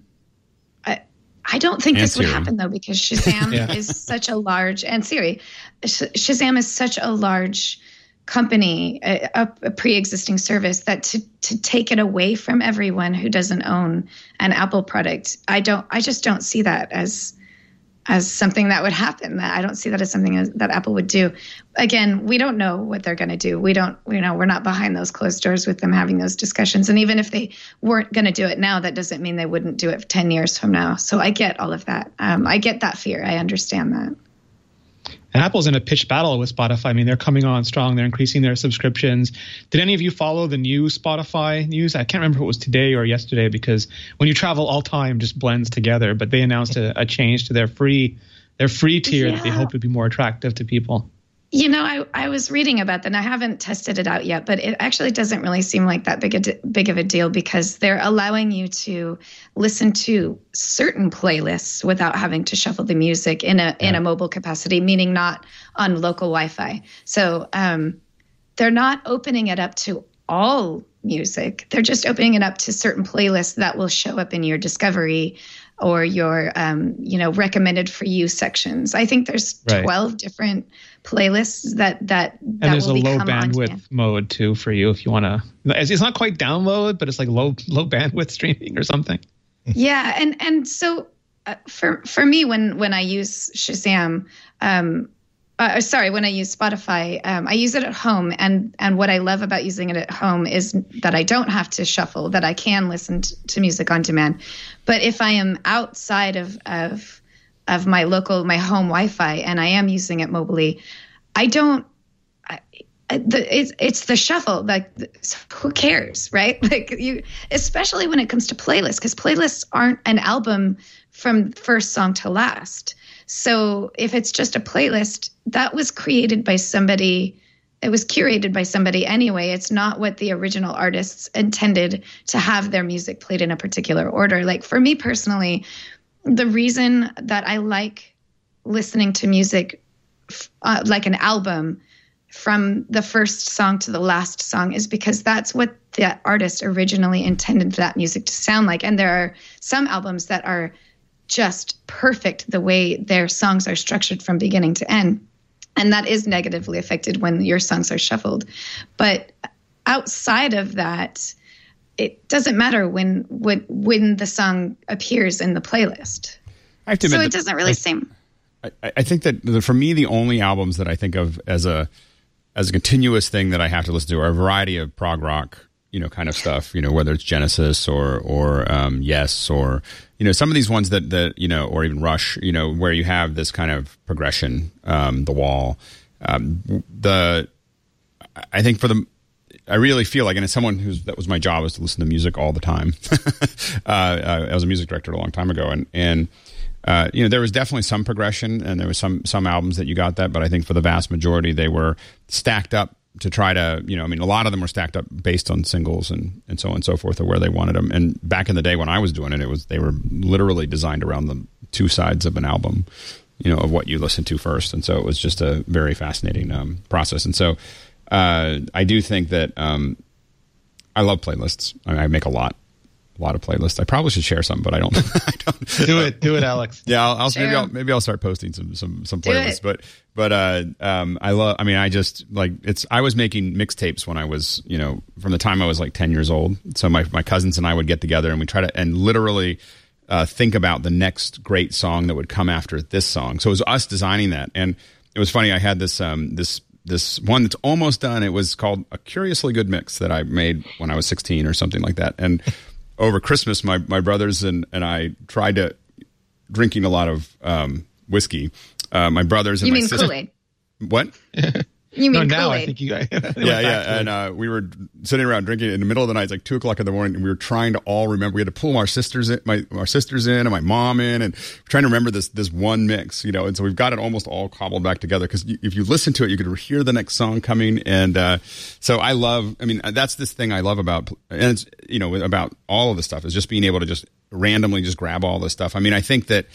I, I don't think And this Siri. would happen, though, because Shazam Yeah. is such a large, and Siri, Sh- Shazam is such a large company, a, a, a pre-existing service, that to to take it away from everyone who doesn't own an Apple product, I don't, I just don't see that as as something that would happen. That I don't see that as something as, that Apple would do. Again, we don't know what they're going to do. We don't, you know, we're not behind those closed doors with them having those discussions. And even if they weren't going to do it now, that doesn't mean they wouldn't do it ten years from now. So I get all of that. Um, I get that fear. I understand that. And Apple's in a pitched battle with Spotify. I mean, they're coming on strong. They're increasing their subscriptions. Did any of you follow the new Spotify news? I can't remember if it was today or yesterday, because when you travel, all time just blends together. But they announced a, a change to their free their free tier Yeah. that they hope would be more attractive to people. You know, I, I was reading about that, and I haven't tested it out yet, but it actually doesn't really seem like that big a, d- big of a deal, because they're allowing you to listen to certain playlists without having to shuffle the music in a in a mobile capacity, meaning not on local Wi-Fi. So um, they're not opening it up to all music. They're just opening it up to certain playlists that will show up in your discovery or your, um, you know, recommended for you sections. I think there's Right. twelve different playlists that that And that there's will a low become on bandwidth demand. mode too for you if you want to. It's it's not quite download, but it's like low low bandwidth streaming or something. Yeah, and and so uh, for for me, when when I use Shazam, um, uh, sorry, when I use Spotify, um, I use it at home, and and what I love about using it at home is that I don't have to shuffle, that I can listen t- to music on demand. But if I am outside of of of my local, my home Wi-Fi, and I am using it mobily, I don't. I, I- the, it's it's the shuffle. Like, who cares, right? Like you, especially when it comes to playlists, because playlists aren't an album from first song to last. So if it's just a playlist, that was created by somebody. It was curated by somebody anyway. It's not what the original artists intended to have their music played in a particular order. Like for me personally, the reason that I like listening to music uh, like an album from the first song to the last song is because that's what the artist originally intended that music to sound like. And there are some albums that are just perfect the way their songs are structured from beginning to end. And that is negatively affected when your songs are shuffled. But outside of that, it doesn't matter when when, when the song appears in the playlist. I have to So admit it that- doesn't really seem... I, I think that the, for me, the only albums that I think of as a as a continuous thing that I have to listen to are a variety of prog rock, you know, kind of stuff. You know, whether it's Genesis or or um, Yes, or you know, some of these ones that that you know, or even Rush. You know, where you have this kind of progression. Um, the Wall. Um, the I think for the. I really feel like, and as someone who's that was my job, was to listen to music all the time. uh, I was a music director a long time ago, and and. Uh, you know, there was definitely some progression, and there was some some albums that you got that, but I think for the vast majority, they were stacked up to try to, you know, I mean, a lot of them were stacked up based on singles and, and so on and so forth, or where they wanted them. And back in the day when I was doing it, it was they were literally designed around the two sides of an album, you know, of what you listen to first, and so it was just a very fascinating um, process. And so uh, I do think that um, I love playlists. I, mean, I make a lot. A lot of playlists. I probably should share some, but I don't. I don't. Do it, do it, Alex. Yeah, I'll, I'll Sure. maybe I'll maybe I'll start posting some some some Do playlists. it. But but uh, um, I love. I mean, I just like it's. I was making mixtapes when I was, you know, from the time I was like ten years old. So my my cousins and I would get together and we try to and literally uh, think about the next great song that would come after this song. So it was us designing that, and it was funny. I had this um this. This one that's almost done. It was called A Curiously Good Mix that I made when I was sixteen or something like that. And over Christmas, my, my brothers and, and I tried to drinking a lot of um, whiskey. Uh, my brothers and You my mean sister. Kool-Aid? What? You No, mean now Kool-Aid? I think you guys. yeah, yeah. And uh, we were sitting around drinking in the middle of the night. It's like two o'clock in the morning, and we were trying to all remember. We had to pull our sisters in, my our sisters in, and my mom in, and trying to remember this this one mix, you know. And so we've got it almost all cobbled back together because if you listen to it, you could hear the next song coming. And uh, so I love. I mean, that's this thing I love about, and it's you know about all of the stuff is just being able to just randomly just grab all this stuff. I mean, I think that.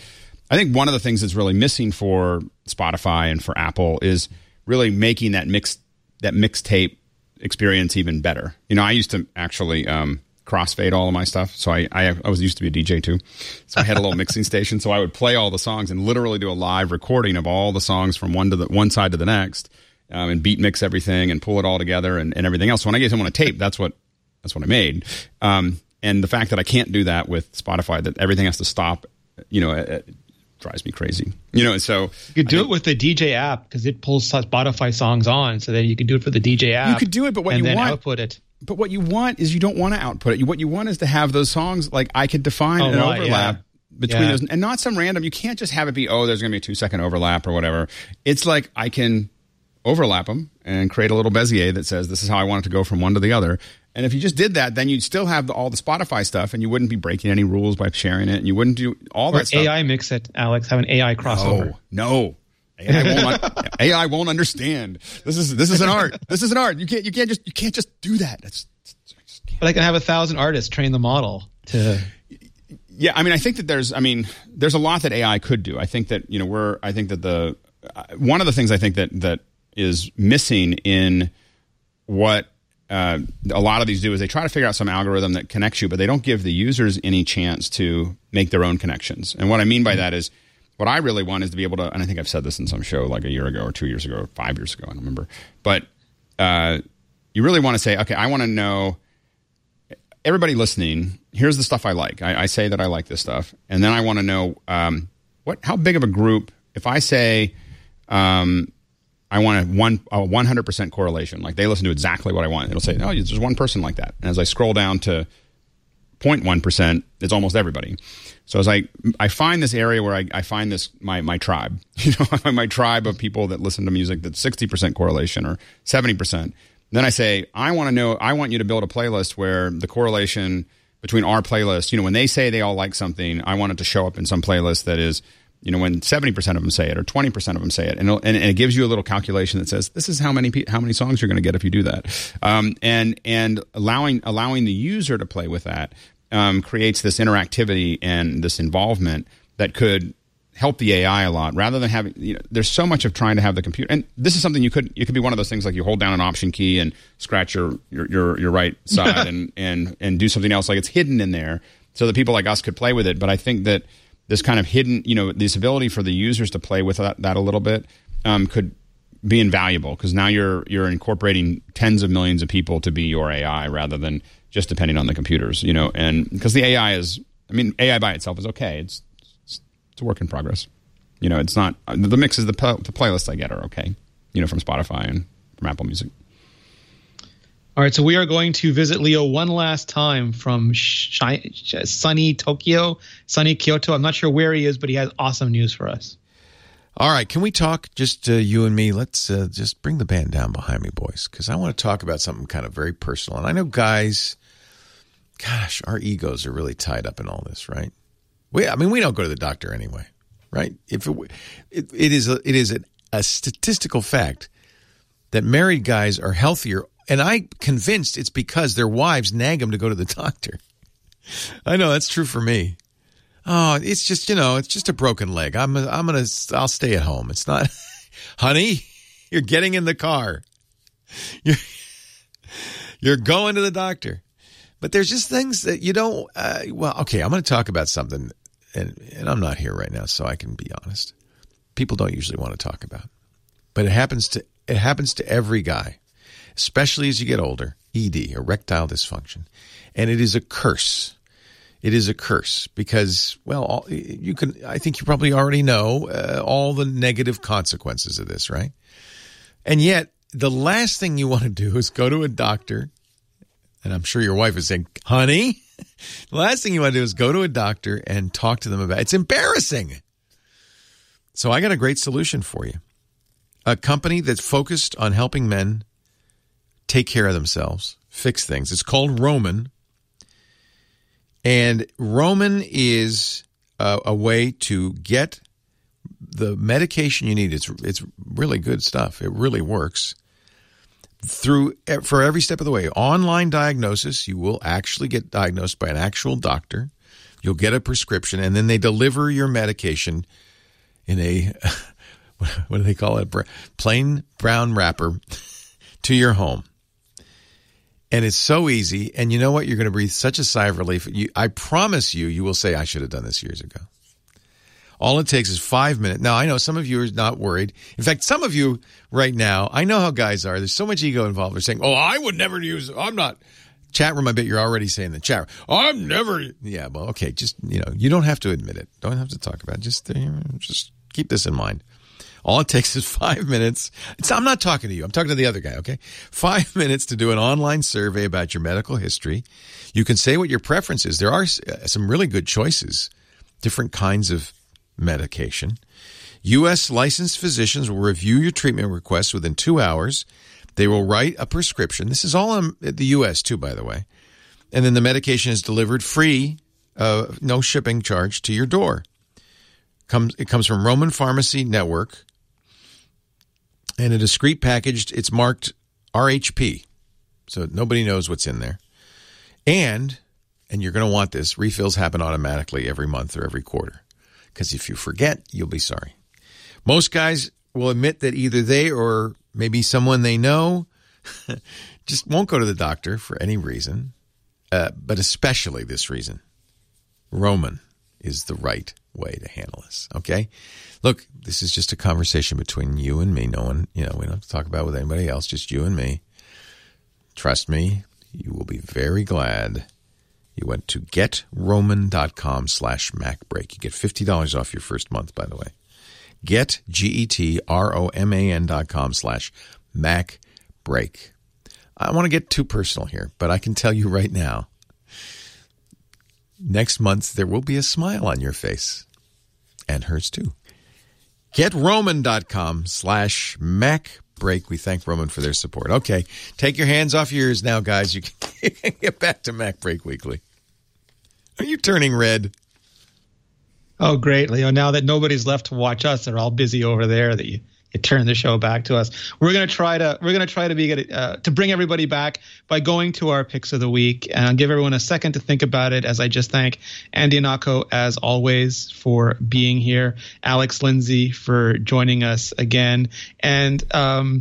I think one of the things that's really missing for Spotify and for Apple is really making that mix that mixtape experience even better. You know, I used to actually um, crossfade all of my stuff. So I, I I was used to be a D J too. So I had a little mixing station. So I would play all the songs and literally do a live recording of all the songs from one to the one side to the next, um, and beat mix everything and pull it all together and, and everything else. So when I gave someone a tape, that's what that's what I made. Um, and the fact that I can't do that with Spotify, that everything has to stop, you know, it, it drives me crazy. You know, so you could do think, it with the D J app because it pulls Spotify songs on, so that you can do it for the D J app. You could do it, but what and you then want, output it. But what you want is you don't want to output it. What you want is to have those songs, like I could define Oh, an right, overlap yeah. between Yeah. those, and not some random. You can't just have it be, oh, there's going to be a two second overlap or whatever. It's like I can overlap them and create a little Bezier that says this is how I want it to go from one to the other. And if you just did that, then you'd still have the, all the Spotify stuff, and you wouldn't be breaking any rules by sharing it, and you wouldn't do all Or that stuff. A I mix it, Alex. Have an A I crossover. No, no. A I won't. A I won't understand. This is this is an art. This is an art. You can't you can't just you can't just do that. That's, But I can have a thousand artists train the model to. Yeah, I mean, I think that there's, I mean, there's a lot that A I could do. I think that, you know, we're, I think that the, uh, one of the things I think that, that is missing in what uh, a lot of these do is they try to figure out some algorithm that connects you, but they don't give the users any chance to make their own connections. And what I mean by that is, what I really want is to be able to, and I think I've said this in some show like a year ago or two years ago or five years ago, I don't remember, but uh, you really want to say, okay, I want to know, everybody listening, here's the stuff I like. I, I say that I like this stuff. And then I want to know um, what, how big of a group, if I say um, I want a, one, a one hundred percent correlation, like they listen to exactly what I want. It'll say, oh, there's one person like that. And as I scroll down to zero point one percent, it's almost everybody. So as I, I find this area where I, I find this, my, my tribe, you know, my tribe of people that listen to music that's sixty percent correlation or seventy percent. Then I say, I want to know, I want you to build a playlist where the correlation between our playlist, you know, when they say they all like something, I want it to show up in some playlist that is, you know, when seventy percent of them say it or twenty percent of them say it. And, and, and it gives you a little calculation that says, this is how many, how many songs you're going to get if you do that. Um, and, and allowing, allowing the user to play with that um, creates this interactivity and this involvement that could help the A I a lot, rather than having, you know, there's so much of trying to have the computer, and this is something you could, it could be one of those things like you hold down an option key and scratch your your your, your right side and and and do something else, like it's hidden in there so that people like us could play with it. But I think that this kind of hidden, you know, this ability for the users to play with that, that a little bit um, could be invaluable, because now you're you're incorporating tens of millions of people to be your A I rather than just depending on the computers, you know, and because the A I is, I mean, A I by itself is okay. It's It's a work in progress. You know, it's not, the mixes, the, the playlists I get are okay, you know, from Spotify and from Apple Music. All right, so we are going to visit Leo one last time from shi- sunny Tokyo, sunny Kyoto. I'm not sure where he is, but he has awesome news for us. All right, can we talk, just uh, you and me? Let's uh, just bring the band down behind me, boys, because I want to talk about something kind of very personal. And I know guys, gosh, our egos are really tied up in all this, right? We, I mean, we don't go to the doctor anyway, right? If it, it, it is, a, it is a, a statistical fact that married guys are healthier, and I'm convinced it's because their wives nag them to go to the doctor. I know that's true for me. Oh, it's just, you know, it's just a broken leg. I'm, I'm gonna, I'll stay at home. It's not, honey, you're getting in the car. You're, you're going to the doctor. But there's just things that you don't, uh, well, okay, I'm going to talk about something, and, and I'm not here right now, so I can be honest. People don't usually want to talk about. But it happens to it happens to every guy, especially as you get older, E D, erectile dysfunction. And it is a curse. It is a curse because, well, all, you can, I think you probably already know uh, all the negative consequences of this, right? And yet, the last thing you want to do is go to a doctor. And I'm sure your wife is saying, honey, the last thing you want to do is go to a doctor and talk to them about it. It's embarrassing. So I got a great solution for you. A company that's focused on helping men take care of themselves, fix things. It's called Roman. And Roman is a, a way to get the medication you need. It's, it's really good stuff. It really works. Through for every step of the way, online diagnosis, you will actually get diagnosed by an actual doctor. You'll get a prescription, and then they deliver your medication in a, what do they call it, plain brown wrapper to your home. And it's so easy. And you know what? You're going to breathe such a sigh of relief. You, I promise you, you will say, I should have done this years ago. All it takes is five minutes. Now, I know some of you are not worried. In fact, some of you right now, I know how guys are. There's so much ego involved. They're saying, oh, I would never use it. I'm not. Chat room, I bet you're already saying the chat room. I'm never. Yeah, well, okay. Just, you know, you don't have to admit it. Don't have to talk about it. Just, uh, just keep this in mind. All it takes is five minutes. It's, I'm not talking to you. I'm talking to the other guy, okay? Five minutes to do an online survey about your medical history. You can say what your preference is. There are some really good choices, different kinds of medication. U S licensed physicians will review your treatment requests within two hours. They will write a prescription. This is all in the U S too, by the way. And then the medication is delivered free, uh, no shipping charge to your door. Comes, it comes from Roman Pharmacy Network. And a discreet packaged, it's marked R H P. So nobody knows what's in there. And, and you're going to want this, refills happen automatically every month or every quarter. Because if you forget, you'll be sorry. Most guys will admit that either they or maybe someone they know just won't go to the doctor for any reason, uh, but especially this reason. Roman is the right way to handle this, okay? Look, this is just a conversation between you and me. No one, you know, we don't have to talk about it with anybody else, just you and me. Trust me, you will be very glad you went to getroman.com slash MacBreak. You get fifty dollars off your first month, by the way. Get, G E T R O M A N dot com slash MacBreak. I want to get too personal here, but I can tell you right now, next month there will be a smile on your face. And hers too. GetRoman.com slash MacBreak. We thank Roman for their support. Okay, take your hands off your ears now, guys. You can, you can get back to MacBreak Weekly. Are you turning red? Oh, great, Leo. Now that nobody's left to watch us, they're all busy over there. That you, you turn the show back to us. We're gonna try to we're gonna try to be uh, to bring everybody back by going to our picks of the week, and I'll give everyone a second to think about it. As I just thank Andy Ihnatko as always for being here, Alex Lindsay for joining us again, and um,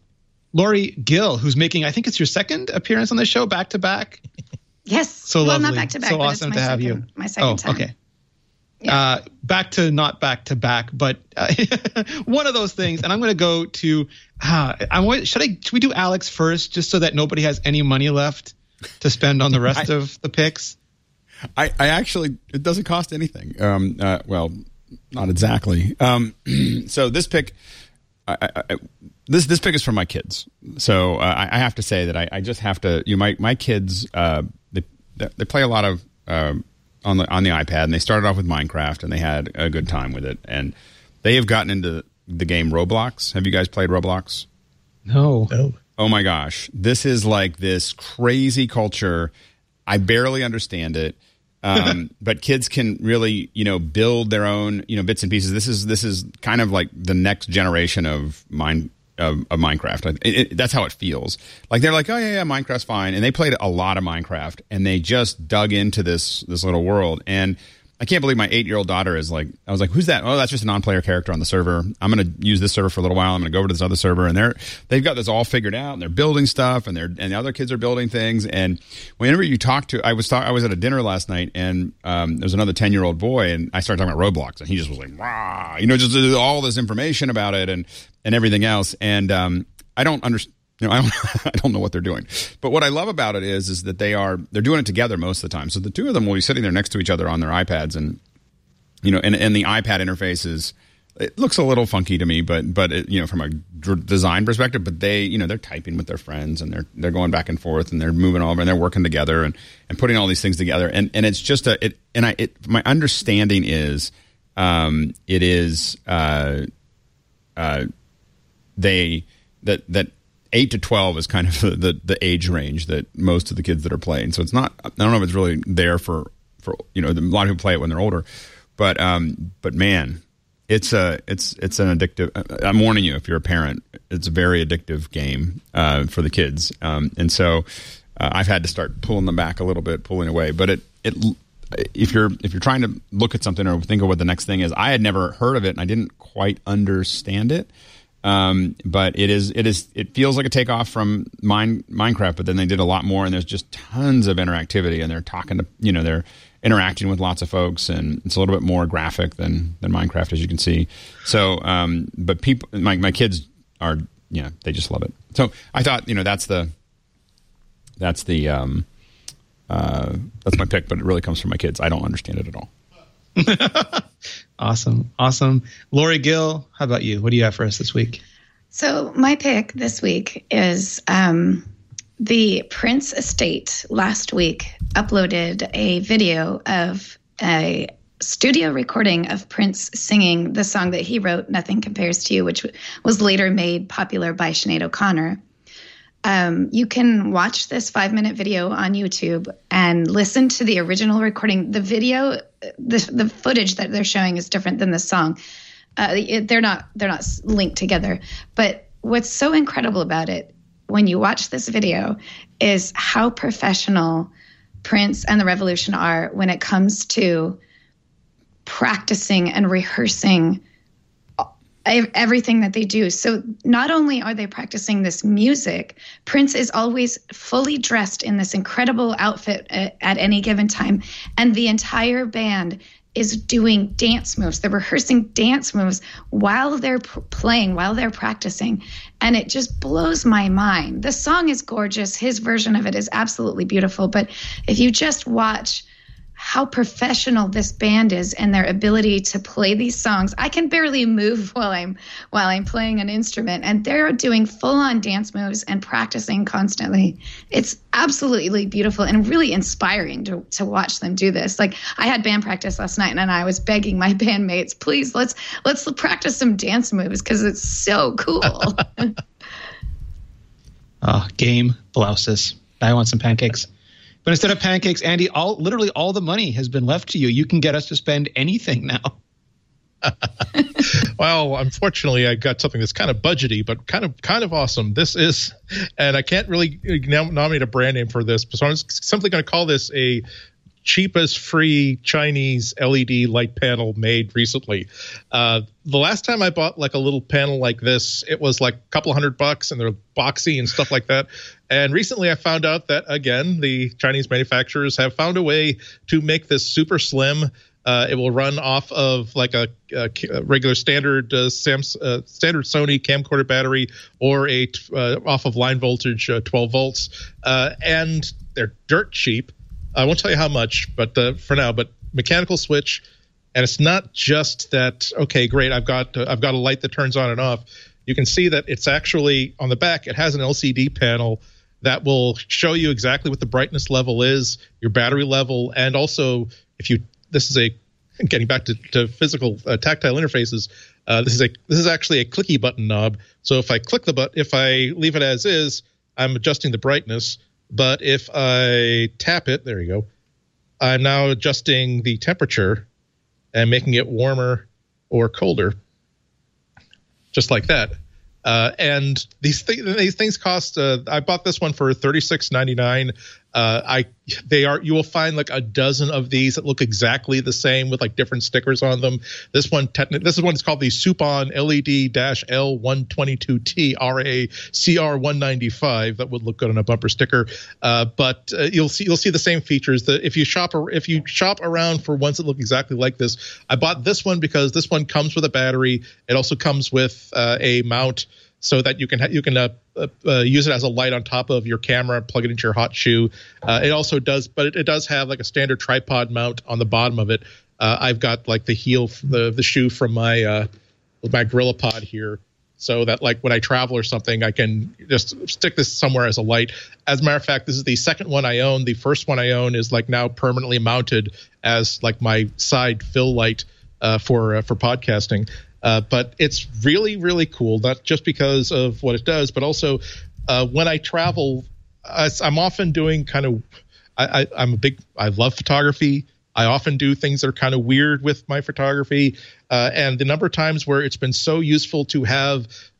Lori Gill, who's making I think it's your second appearance on the show back to back. Yes. So well, lovely. not back to back. So but awesome it's my to have second, you. My second oh, time. okay. Yeah. Uh, back to not back to back, but uh, one of those things. And I'm going to go to. Uh, I want. Should I? Should we do Alex first, just so that nobody has any money left to spend on the rest I, of the picks? I, I actually, it doesn't cost anything. Um, uh, well, not exactly. Um, so this pick, I, I, this this pick is for my kids. So uh, I, I have to say that I, I just have to. You know, my my kids, uh, they they play a lot of. Uh, on the on the iPad, and they started off with Minecraft, and they had a good time with it. And they have gotten into the game Roblox. Have you guys played Roblox? No. No. Oh my gosh, this is like this crazy culture. I barely understand it, um, but kids can really, you know, build their own, you know, bits and pieces. This is this is kind of like the next generation of mine. Of, of Minecraft. It, it, that's how it feels. Like they're like, oh yeah, yeah, Minecraft's fine, and they played a lot of Minecraft, and they just dug into this this little world. And I can't believe my eight year old daughter is like, I was like, who's that? Oh, that's just a non player character on the server. I'm going to use this server for a little while. I'm going to go over to this other server, and they're they've got this all figured out, and they're building stuff, and they're and the other kids are building things. And whenever you talk to, I was talk, I was at a dinner last night, and um, there was another ten year old boy, and I started talking about Roblox, and he just was like, rah, you know, just all this information about it, and and everything else. And um, I don't understand. You know, I don't, I don't know what they're doing, but what I love about it is, is that they are they're doing it together most of the time. So the two of them will be sitting there next to each other on their iPads, and you know, and, and the iPad interface is it looks a little funky to me, but but it, you know, from a d- design perspective, but they you know they're typing with their friends, and they're they're going back and forth, and they're moving over, and they're working together, and, and putting all these things together, and and it's just a it and I it my understanding is um, it is uh, uh, they that that. eight to twelve is kind of the, the, the age range that most of the kids that are playing. So it's not, I don't know if it's really there for, for you know, a lot of people play it when they're older. But, um, but man, it's a, it's, it's an addictive, I'm warning you, if you're a parent, it's a very addictive game uh, for the kids. Um, and so uh, I've had to start pulling them back a little bit, pulling away. But it, it if you're if you're trying to look at something or think of what the next thing is, I had never heard of it and I didn't quite understand it. Um, but it is it is it feels like a takeoff from Mine, Minecraft, but then they did a lot more, and there's just tons of interactivity, and they're talking to you know they're interacting with lots of folks, and it's a little bit more graphic than than Minecraft, as you can see. So, um, but people, my my kids are you know they just love it. So I thought you know that's the that's the um, uh, that's my pick, but it really comes from my kids. I don't understand it at all. Awesome. Awesome. Lori Gill, how about you? What do you have for us this week? So my pick this week is um, the Prince Estate last week uploaded a video of a studio recording of Prince singing the song that he wrote, Nothing Compares to You, which was later made popular by Sinead O'Connor. Um, you can watch this five-minute video on YouTube and listen to the original recording. The video, the the footage that they're showing is different than the song. Uh, it, they're not they're not linked together. But what's so incredible about it, when you watch this video, is how professional Prince and the Revolution are when it comes to practicing and rehearsing everything that they do. So not only are they practicing this music, Prince is always fully dressed in this incredible outfit at, at any given time. And the entire band is doing dance moves. They're rehearsing dance moves while they're pr- playing, while they're practicing. And it just blows my mind. The song is gorgeous. His version of it is absolutely beautiful. But if you just watch how professional this band is and their ability to play these songs. I can barely move while I'm while I'm playing an instrument, and they're doing full-on dance moves and practicing constantly. It's absolutely beautiful and really inspiring to to watch them do this. Like, I had band practice last night, and I was begging my bandmates, please let's let's practice some dance moves because it's so cool. Oh, game blouses. I want some pancakes. But instead of pancakes, Andy, all literally all the money has been left to you. You can get us to spend anything now. Well, unfortunately, I got something that's kind of budgety, but kind of kind of awesome. This is, and I can't really nominate a brand name for this, so I'm simply going to call this a cheapest free Chinese L E D light panel made recently. Uh, the last time I bought like a little panel like this, it was like a couple hundred bucks, and they're boxy and stuff like that. And recently I found out that, again, the Chinese manufacturers have found a way to make this super slim. Uh, it will run off of like a, a, a regular standard uh, Samsung, uh, standard Sony camcorder battery, or a uh, off of line voltage uh, twelve volts, uh, and they're dirt cheap. I won't tell you how much, but uh, for now, but mechanical switch, and it's not just that. Okay, great. I've got uh, I've got a light that turns on and off. You can see that it's actually on the back. It has an L C D panel that will show you exactly what the brightness level is, your battery level, and also if you. This is a getting back to, to physical uh, tactile interfaces. Uh, this is a this is actually a clicky button knob. So if I click the button, if I leave it as is, I'm adjusting the brightness. But if I tap it, there you go, I'm now adjusting the temperature and making it warmer or colder, just like that. Uh, and these, th- these things cost. Uh, I bought this one for thirty-six ninety-nine. Uh, I they are you will find like a dozen of these that look exactly the same with like different stickers on them. This one, techni- this is one. It's called the Supon L E D L one twenty-two T R A C R one ninety-five. That would look good on a bumper sticker. Uh, but uh, you'll see you'll see the same features. That if you shop or if you shop around for ones that look exactly like this, I bought this one because this one comes with a battery. It also comes with uh, a mount, so that you can ha- you can uh, uh, uh, use it as a light on top of your camera, plug it into your hot shoe. Uh, it also does, but it, it does have like a standard tripod mount on the bottom of it. Uh, I've got like the heel, the the shoe from my uh, my GorillaPod here, so that like when I travel or something, I can just stick this somewhere as a light. As a matter of fact, this is the second one I own. The first one I own is like now permanently mounted as like my side fill light uh, for uh, for podcasting. Uh, but it's really, really cool, not just because of what it does, but also uh, when I travel, I, I'm often doing kind of, I, I, I'm a big, I love photography. I often do things that are kind of weird with my photography. Uh, and the number of times where it's been so useful to have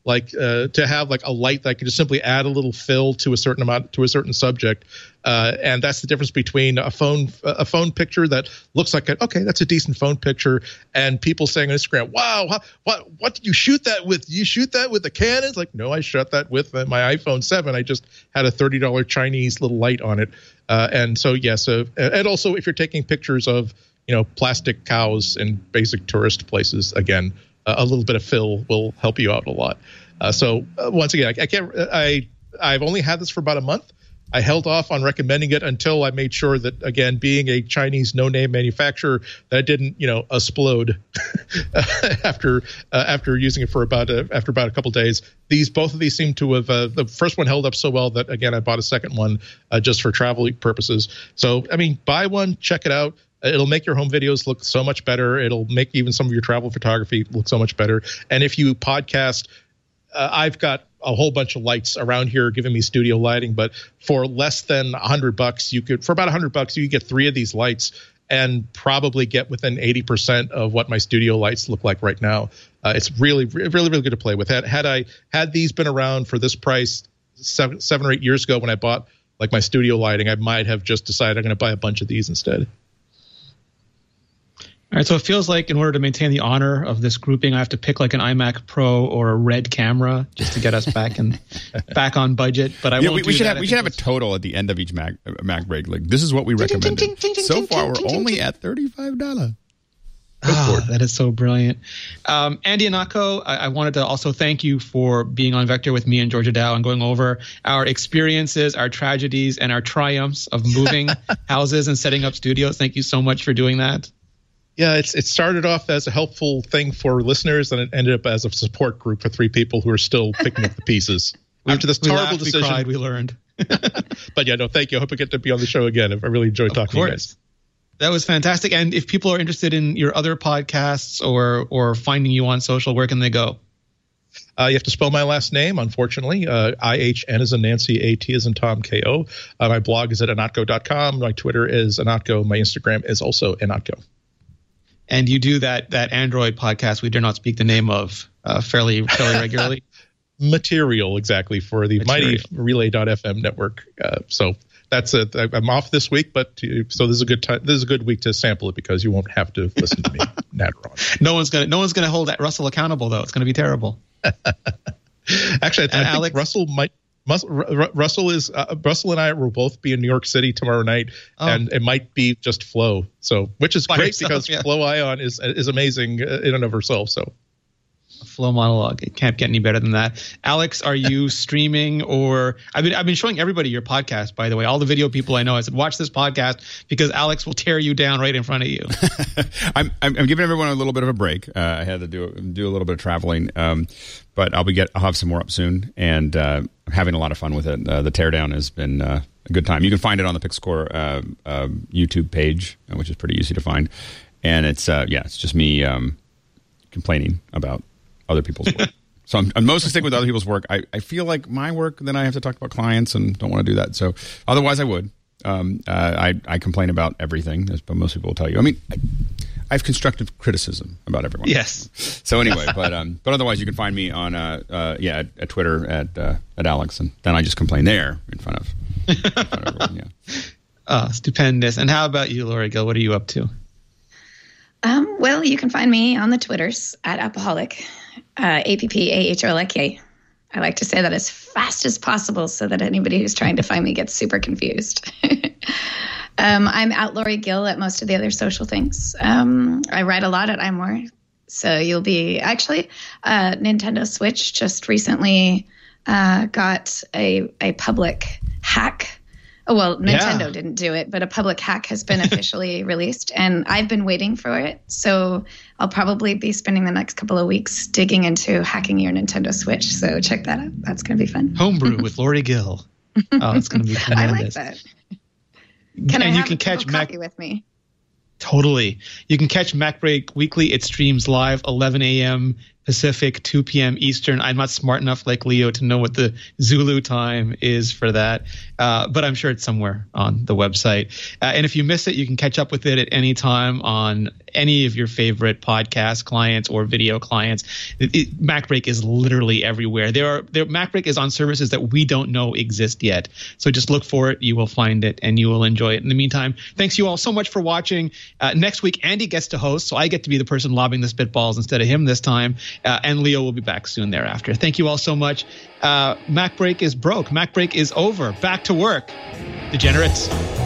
like uh, to have like a light that can just simply add a little fill to a certain amount to a certain subject, uh, and that's the difference between a phone a phone picture that looks like a, okay, that's a decent phone picture, and people saying on Instagram, wow, how, what what did you shoot that with? Did you shoot that with the Canon? It's like, no, I shot that with uh, my iPhone seven. I just had a thirty dollars Chinese little light on it, uh, and so yes, yeah, so, and also if you're taking pictures of you know plastic cows in basic tourist places, again, uh, a little bit of fill will help you out a lot. Uh, so uh, once again, I, I can't. I I've only had this for about a month. I held off on recommending it until I made sure that, again, being a Chinese no-name manufacturer, that it didn't, you know, explode after uh, after using it for about a, after about a couple days. These both of these seem to have uh, the first one held up so well that again I bought a second one uh, just for travel purposes. So I mean, buy one, check it out. It'll make your home videos look so much better. It'll make even some of your travel photography look so much better. And if you podcast, uh, I've got a whole bunch of lights around here giving me studio lighting, but for less than a hundred bucks, you could, for about a hundred bucks, you could get three of these lights and probably get within eighty percent of what my studio lights look like right now. Uh, it's really, really, really good to play with. Had, had I had these been around for this price seven, seven or eight years ago when I bought like my studio lighting, I might have just decided I'm going to buy a bunch of these instead. All right, so it feels like in order to maintain the honor of this grouping, I have to pick like an iMac Pro or a Red camera just to get us back and back on budget. But I yeah, won't we, we do should that. have we should have a total at the end of each Mac Mac break. Like this is what we recommended. So far, we're only at thirty-five dollars. Oh, that is so brilliant. Um, Andy Ihnatko, I, I wanted to also thank you for being on Vector with me and Georgia Dow and going over our experiences, our tragedies, and our triumphs of moving houses and setting up studios. Thank you so much for doing that. Yeah, it's it started off as a helpful thing for listeners, and it ended up as a support group for three people who are still picking up the pieces. After this we terrible laughed, decision, we cried, we learned. But yeah, no, thank you. I hope I get to be on the show again. I really enjoyed talking to you guys. That was fantastic. And if people are interested in your other podcasts or or finding you on social, where can they go? Uh, you have to spell my last name, unfortunately. Uh, I H N as in Nancy, A T as in Tom, K O. Uh, my blog is at ihnatko dot com. My Twitter is Ihnatko. My Instagram is also Ihnatko. And you do that that Android podcast we dare not speak the name of uh, fairly fairly regularly. Material, exactly, for the Material. mighty Relay dot f m network. Uh, so that's it. I'm off this week, but to, so this is a good time. This is a good week to sample it because you won't have to listen to me natter on. No one's gonna no one's gonna hold that Russell accountable though. It's gonna be terrible. Actually, I, I think Alex, Russell might. Russell is uh, Russell and I will both be in New York City tomorrow night, oh. and it might be just Flo. So, which is By great yourself, because yeah. Flo Ion is is amazing in and of herself. So, Flo monologue. It can't get any better than that. Alex, are you streaming or I've been I've been showing everybody your podcast, by the way. All the video people I know, I said, watch this podcast because Alex will tear you down right in front of you. I'm, I'm I'm giving everyone a little bit of a break. Uh, I had to do do a little bit of traveling, um, but I'll be get I'll have some more up soon, and uh, I'm having a lot of fun with it. Uh, the teardown has been uh, a good time. You can find it on the Pixcore uh, uh, YouTube page, which is pretty easy to find, and it's uh, yeah, it's just me um, complaining about other people's work. So I'm, I'm mostly sticking with other people's work. I, I feel like my work, then I have to talk about clients and don't want to do that. So otherwise I would. Um, uh, I, I complain about everything, as most people will tell you. I mean, I, I have constructive criticism about everyone. Yes. So anyway, but um, but otherwise you can find me on uh, uh yeah at, at Twitter at uh, at Alex, and then I just complain there in front of, in front of everyone. Yeah. Uh, stupendous. And how about you, Lori Gill? What are you up to? Um, well, you can find me on the Twitters at Appaholic. Uh, A P P A H O L I K. I like to say that as fast as possible so that anybody who's trying to find me gets super confused. um, I'm at Lori Gill at most of the other social things. Um, I write a lot at iMore, so you'll be actually uh, Nintendo Switch just recently uh, got a a public hack. Oh, well, Nintendo yeah. didn't do it, but a public hack has been officially released, and I've been waiting for it. So I'll probably be spending the next couple of weeks digging into hacking your Nintendo Switch. So check that out. That's going to be fun. Homebrew with Lori Gill. Oh, it's going to be tremendous. I like that. Can and I you have can a catch Mac copy with me? Totally. You can catch MacBreak Weekly. It streams live eleven a.m. Pacific, two p.m. Eastern. I'm not smart enough like Leo to know what the Zulu time is for that, uh, but I'm sure it's somewhere on the website. Uh, and if you miss it, you can catch up with it at any time on any of your favorite podcast clients or video clients. It, it, MacBreak is literally everywhere. There are there, MacBreak is on services that we don't know exist yet. So just look for it. You will find it and you will enjoy it. In the meantime, thanks you all so much for watching. Uh, next week, Andy gets to host, so I get to be the person lobbing the spitballs instead of him this time. Uh, and Leo will be back soon thereafter. Thank you all so much. Uh, MacBreak is broke. MacBreak is over. Back to work. Degenerates.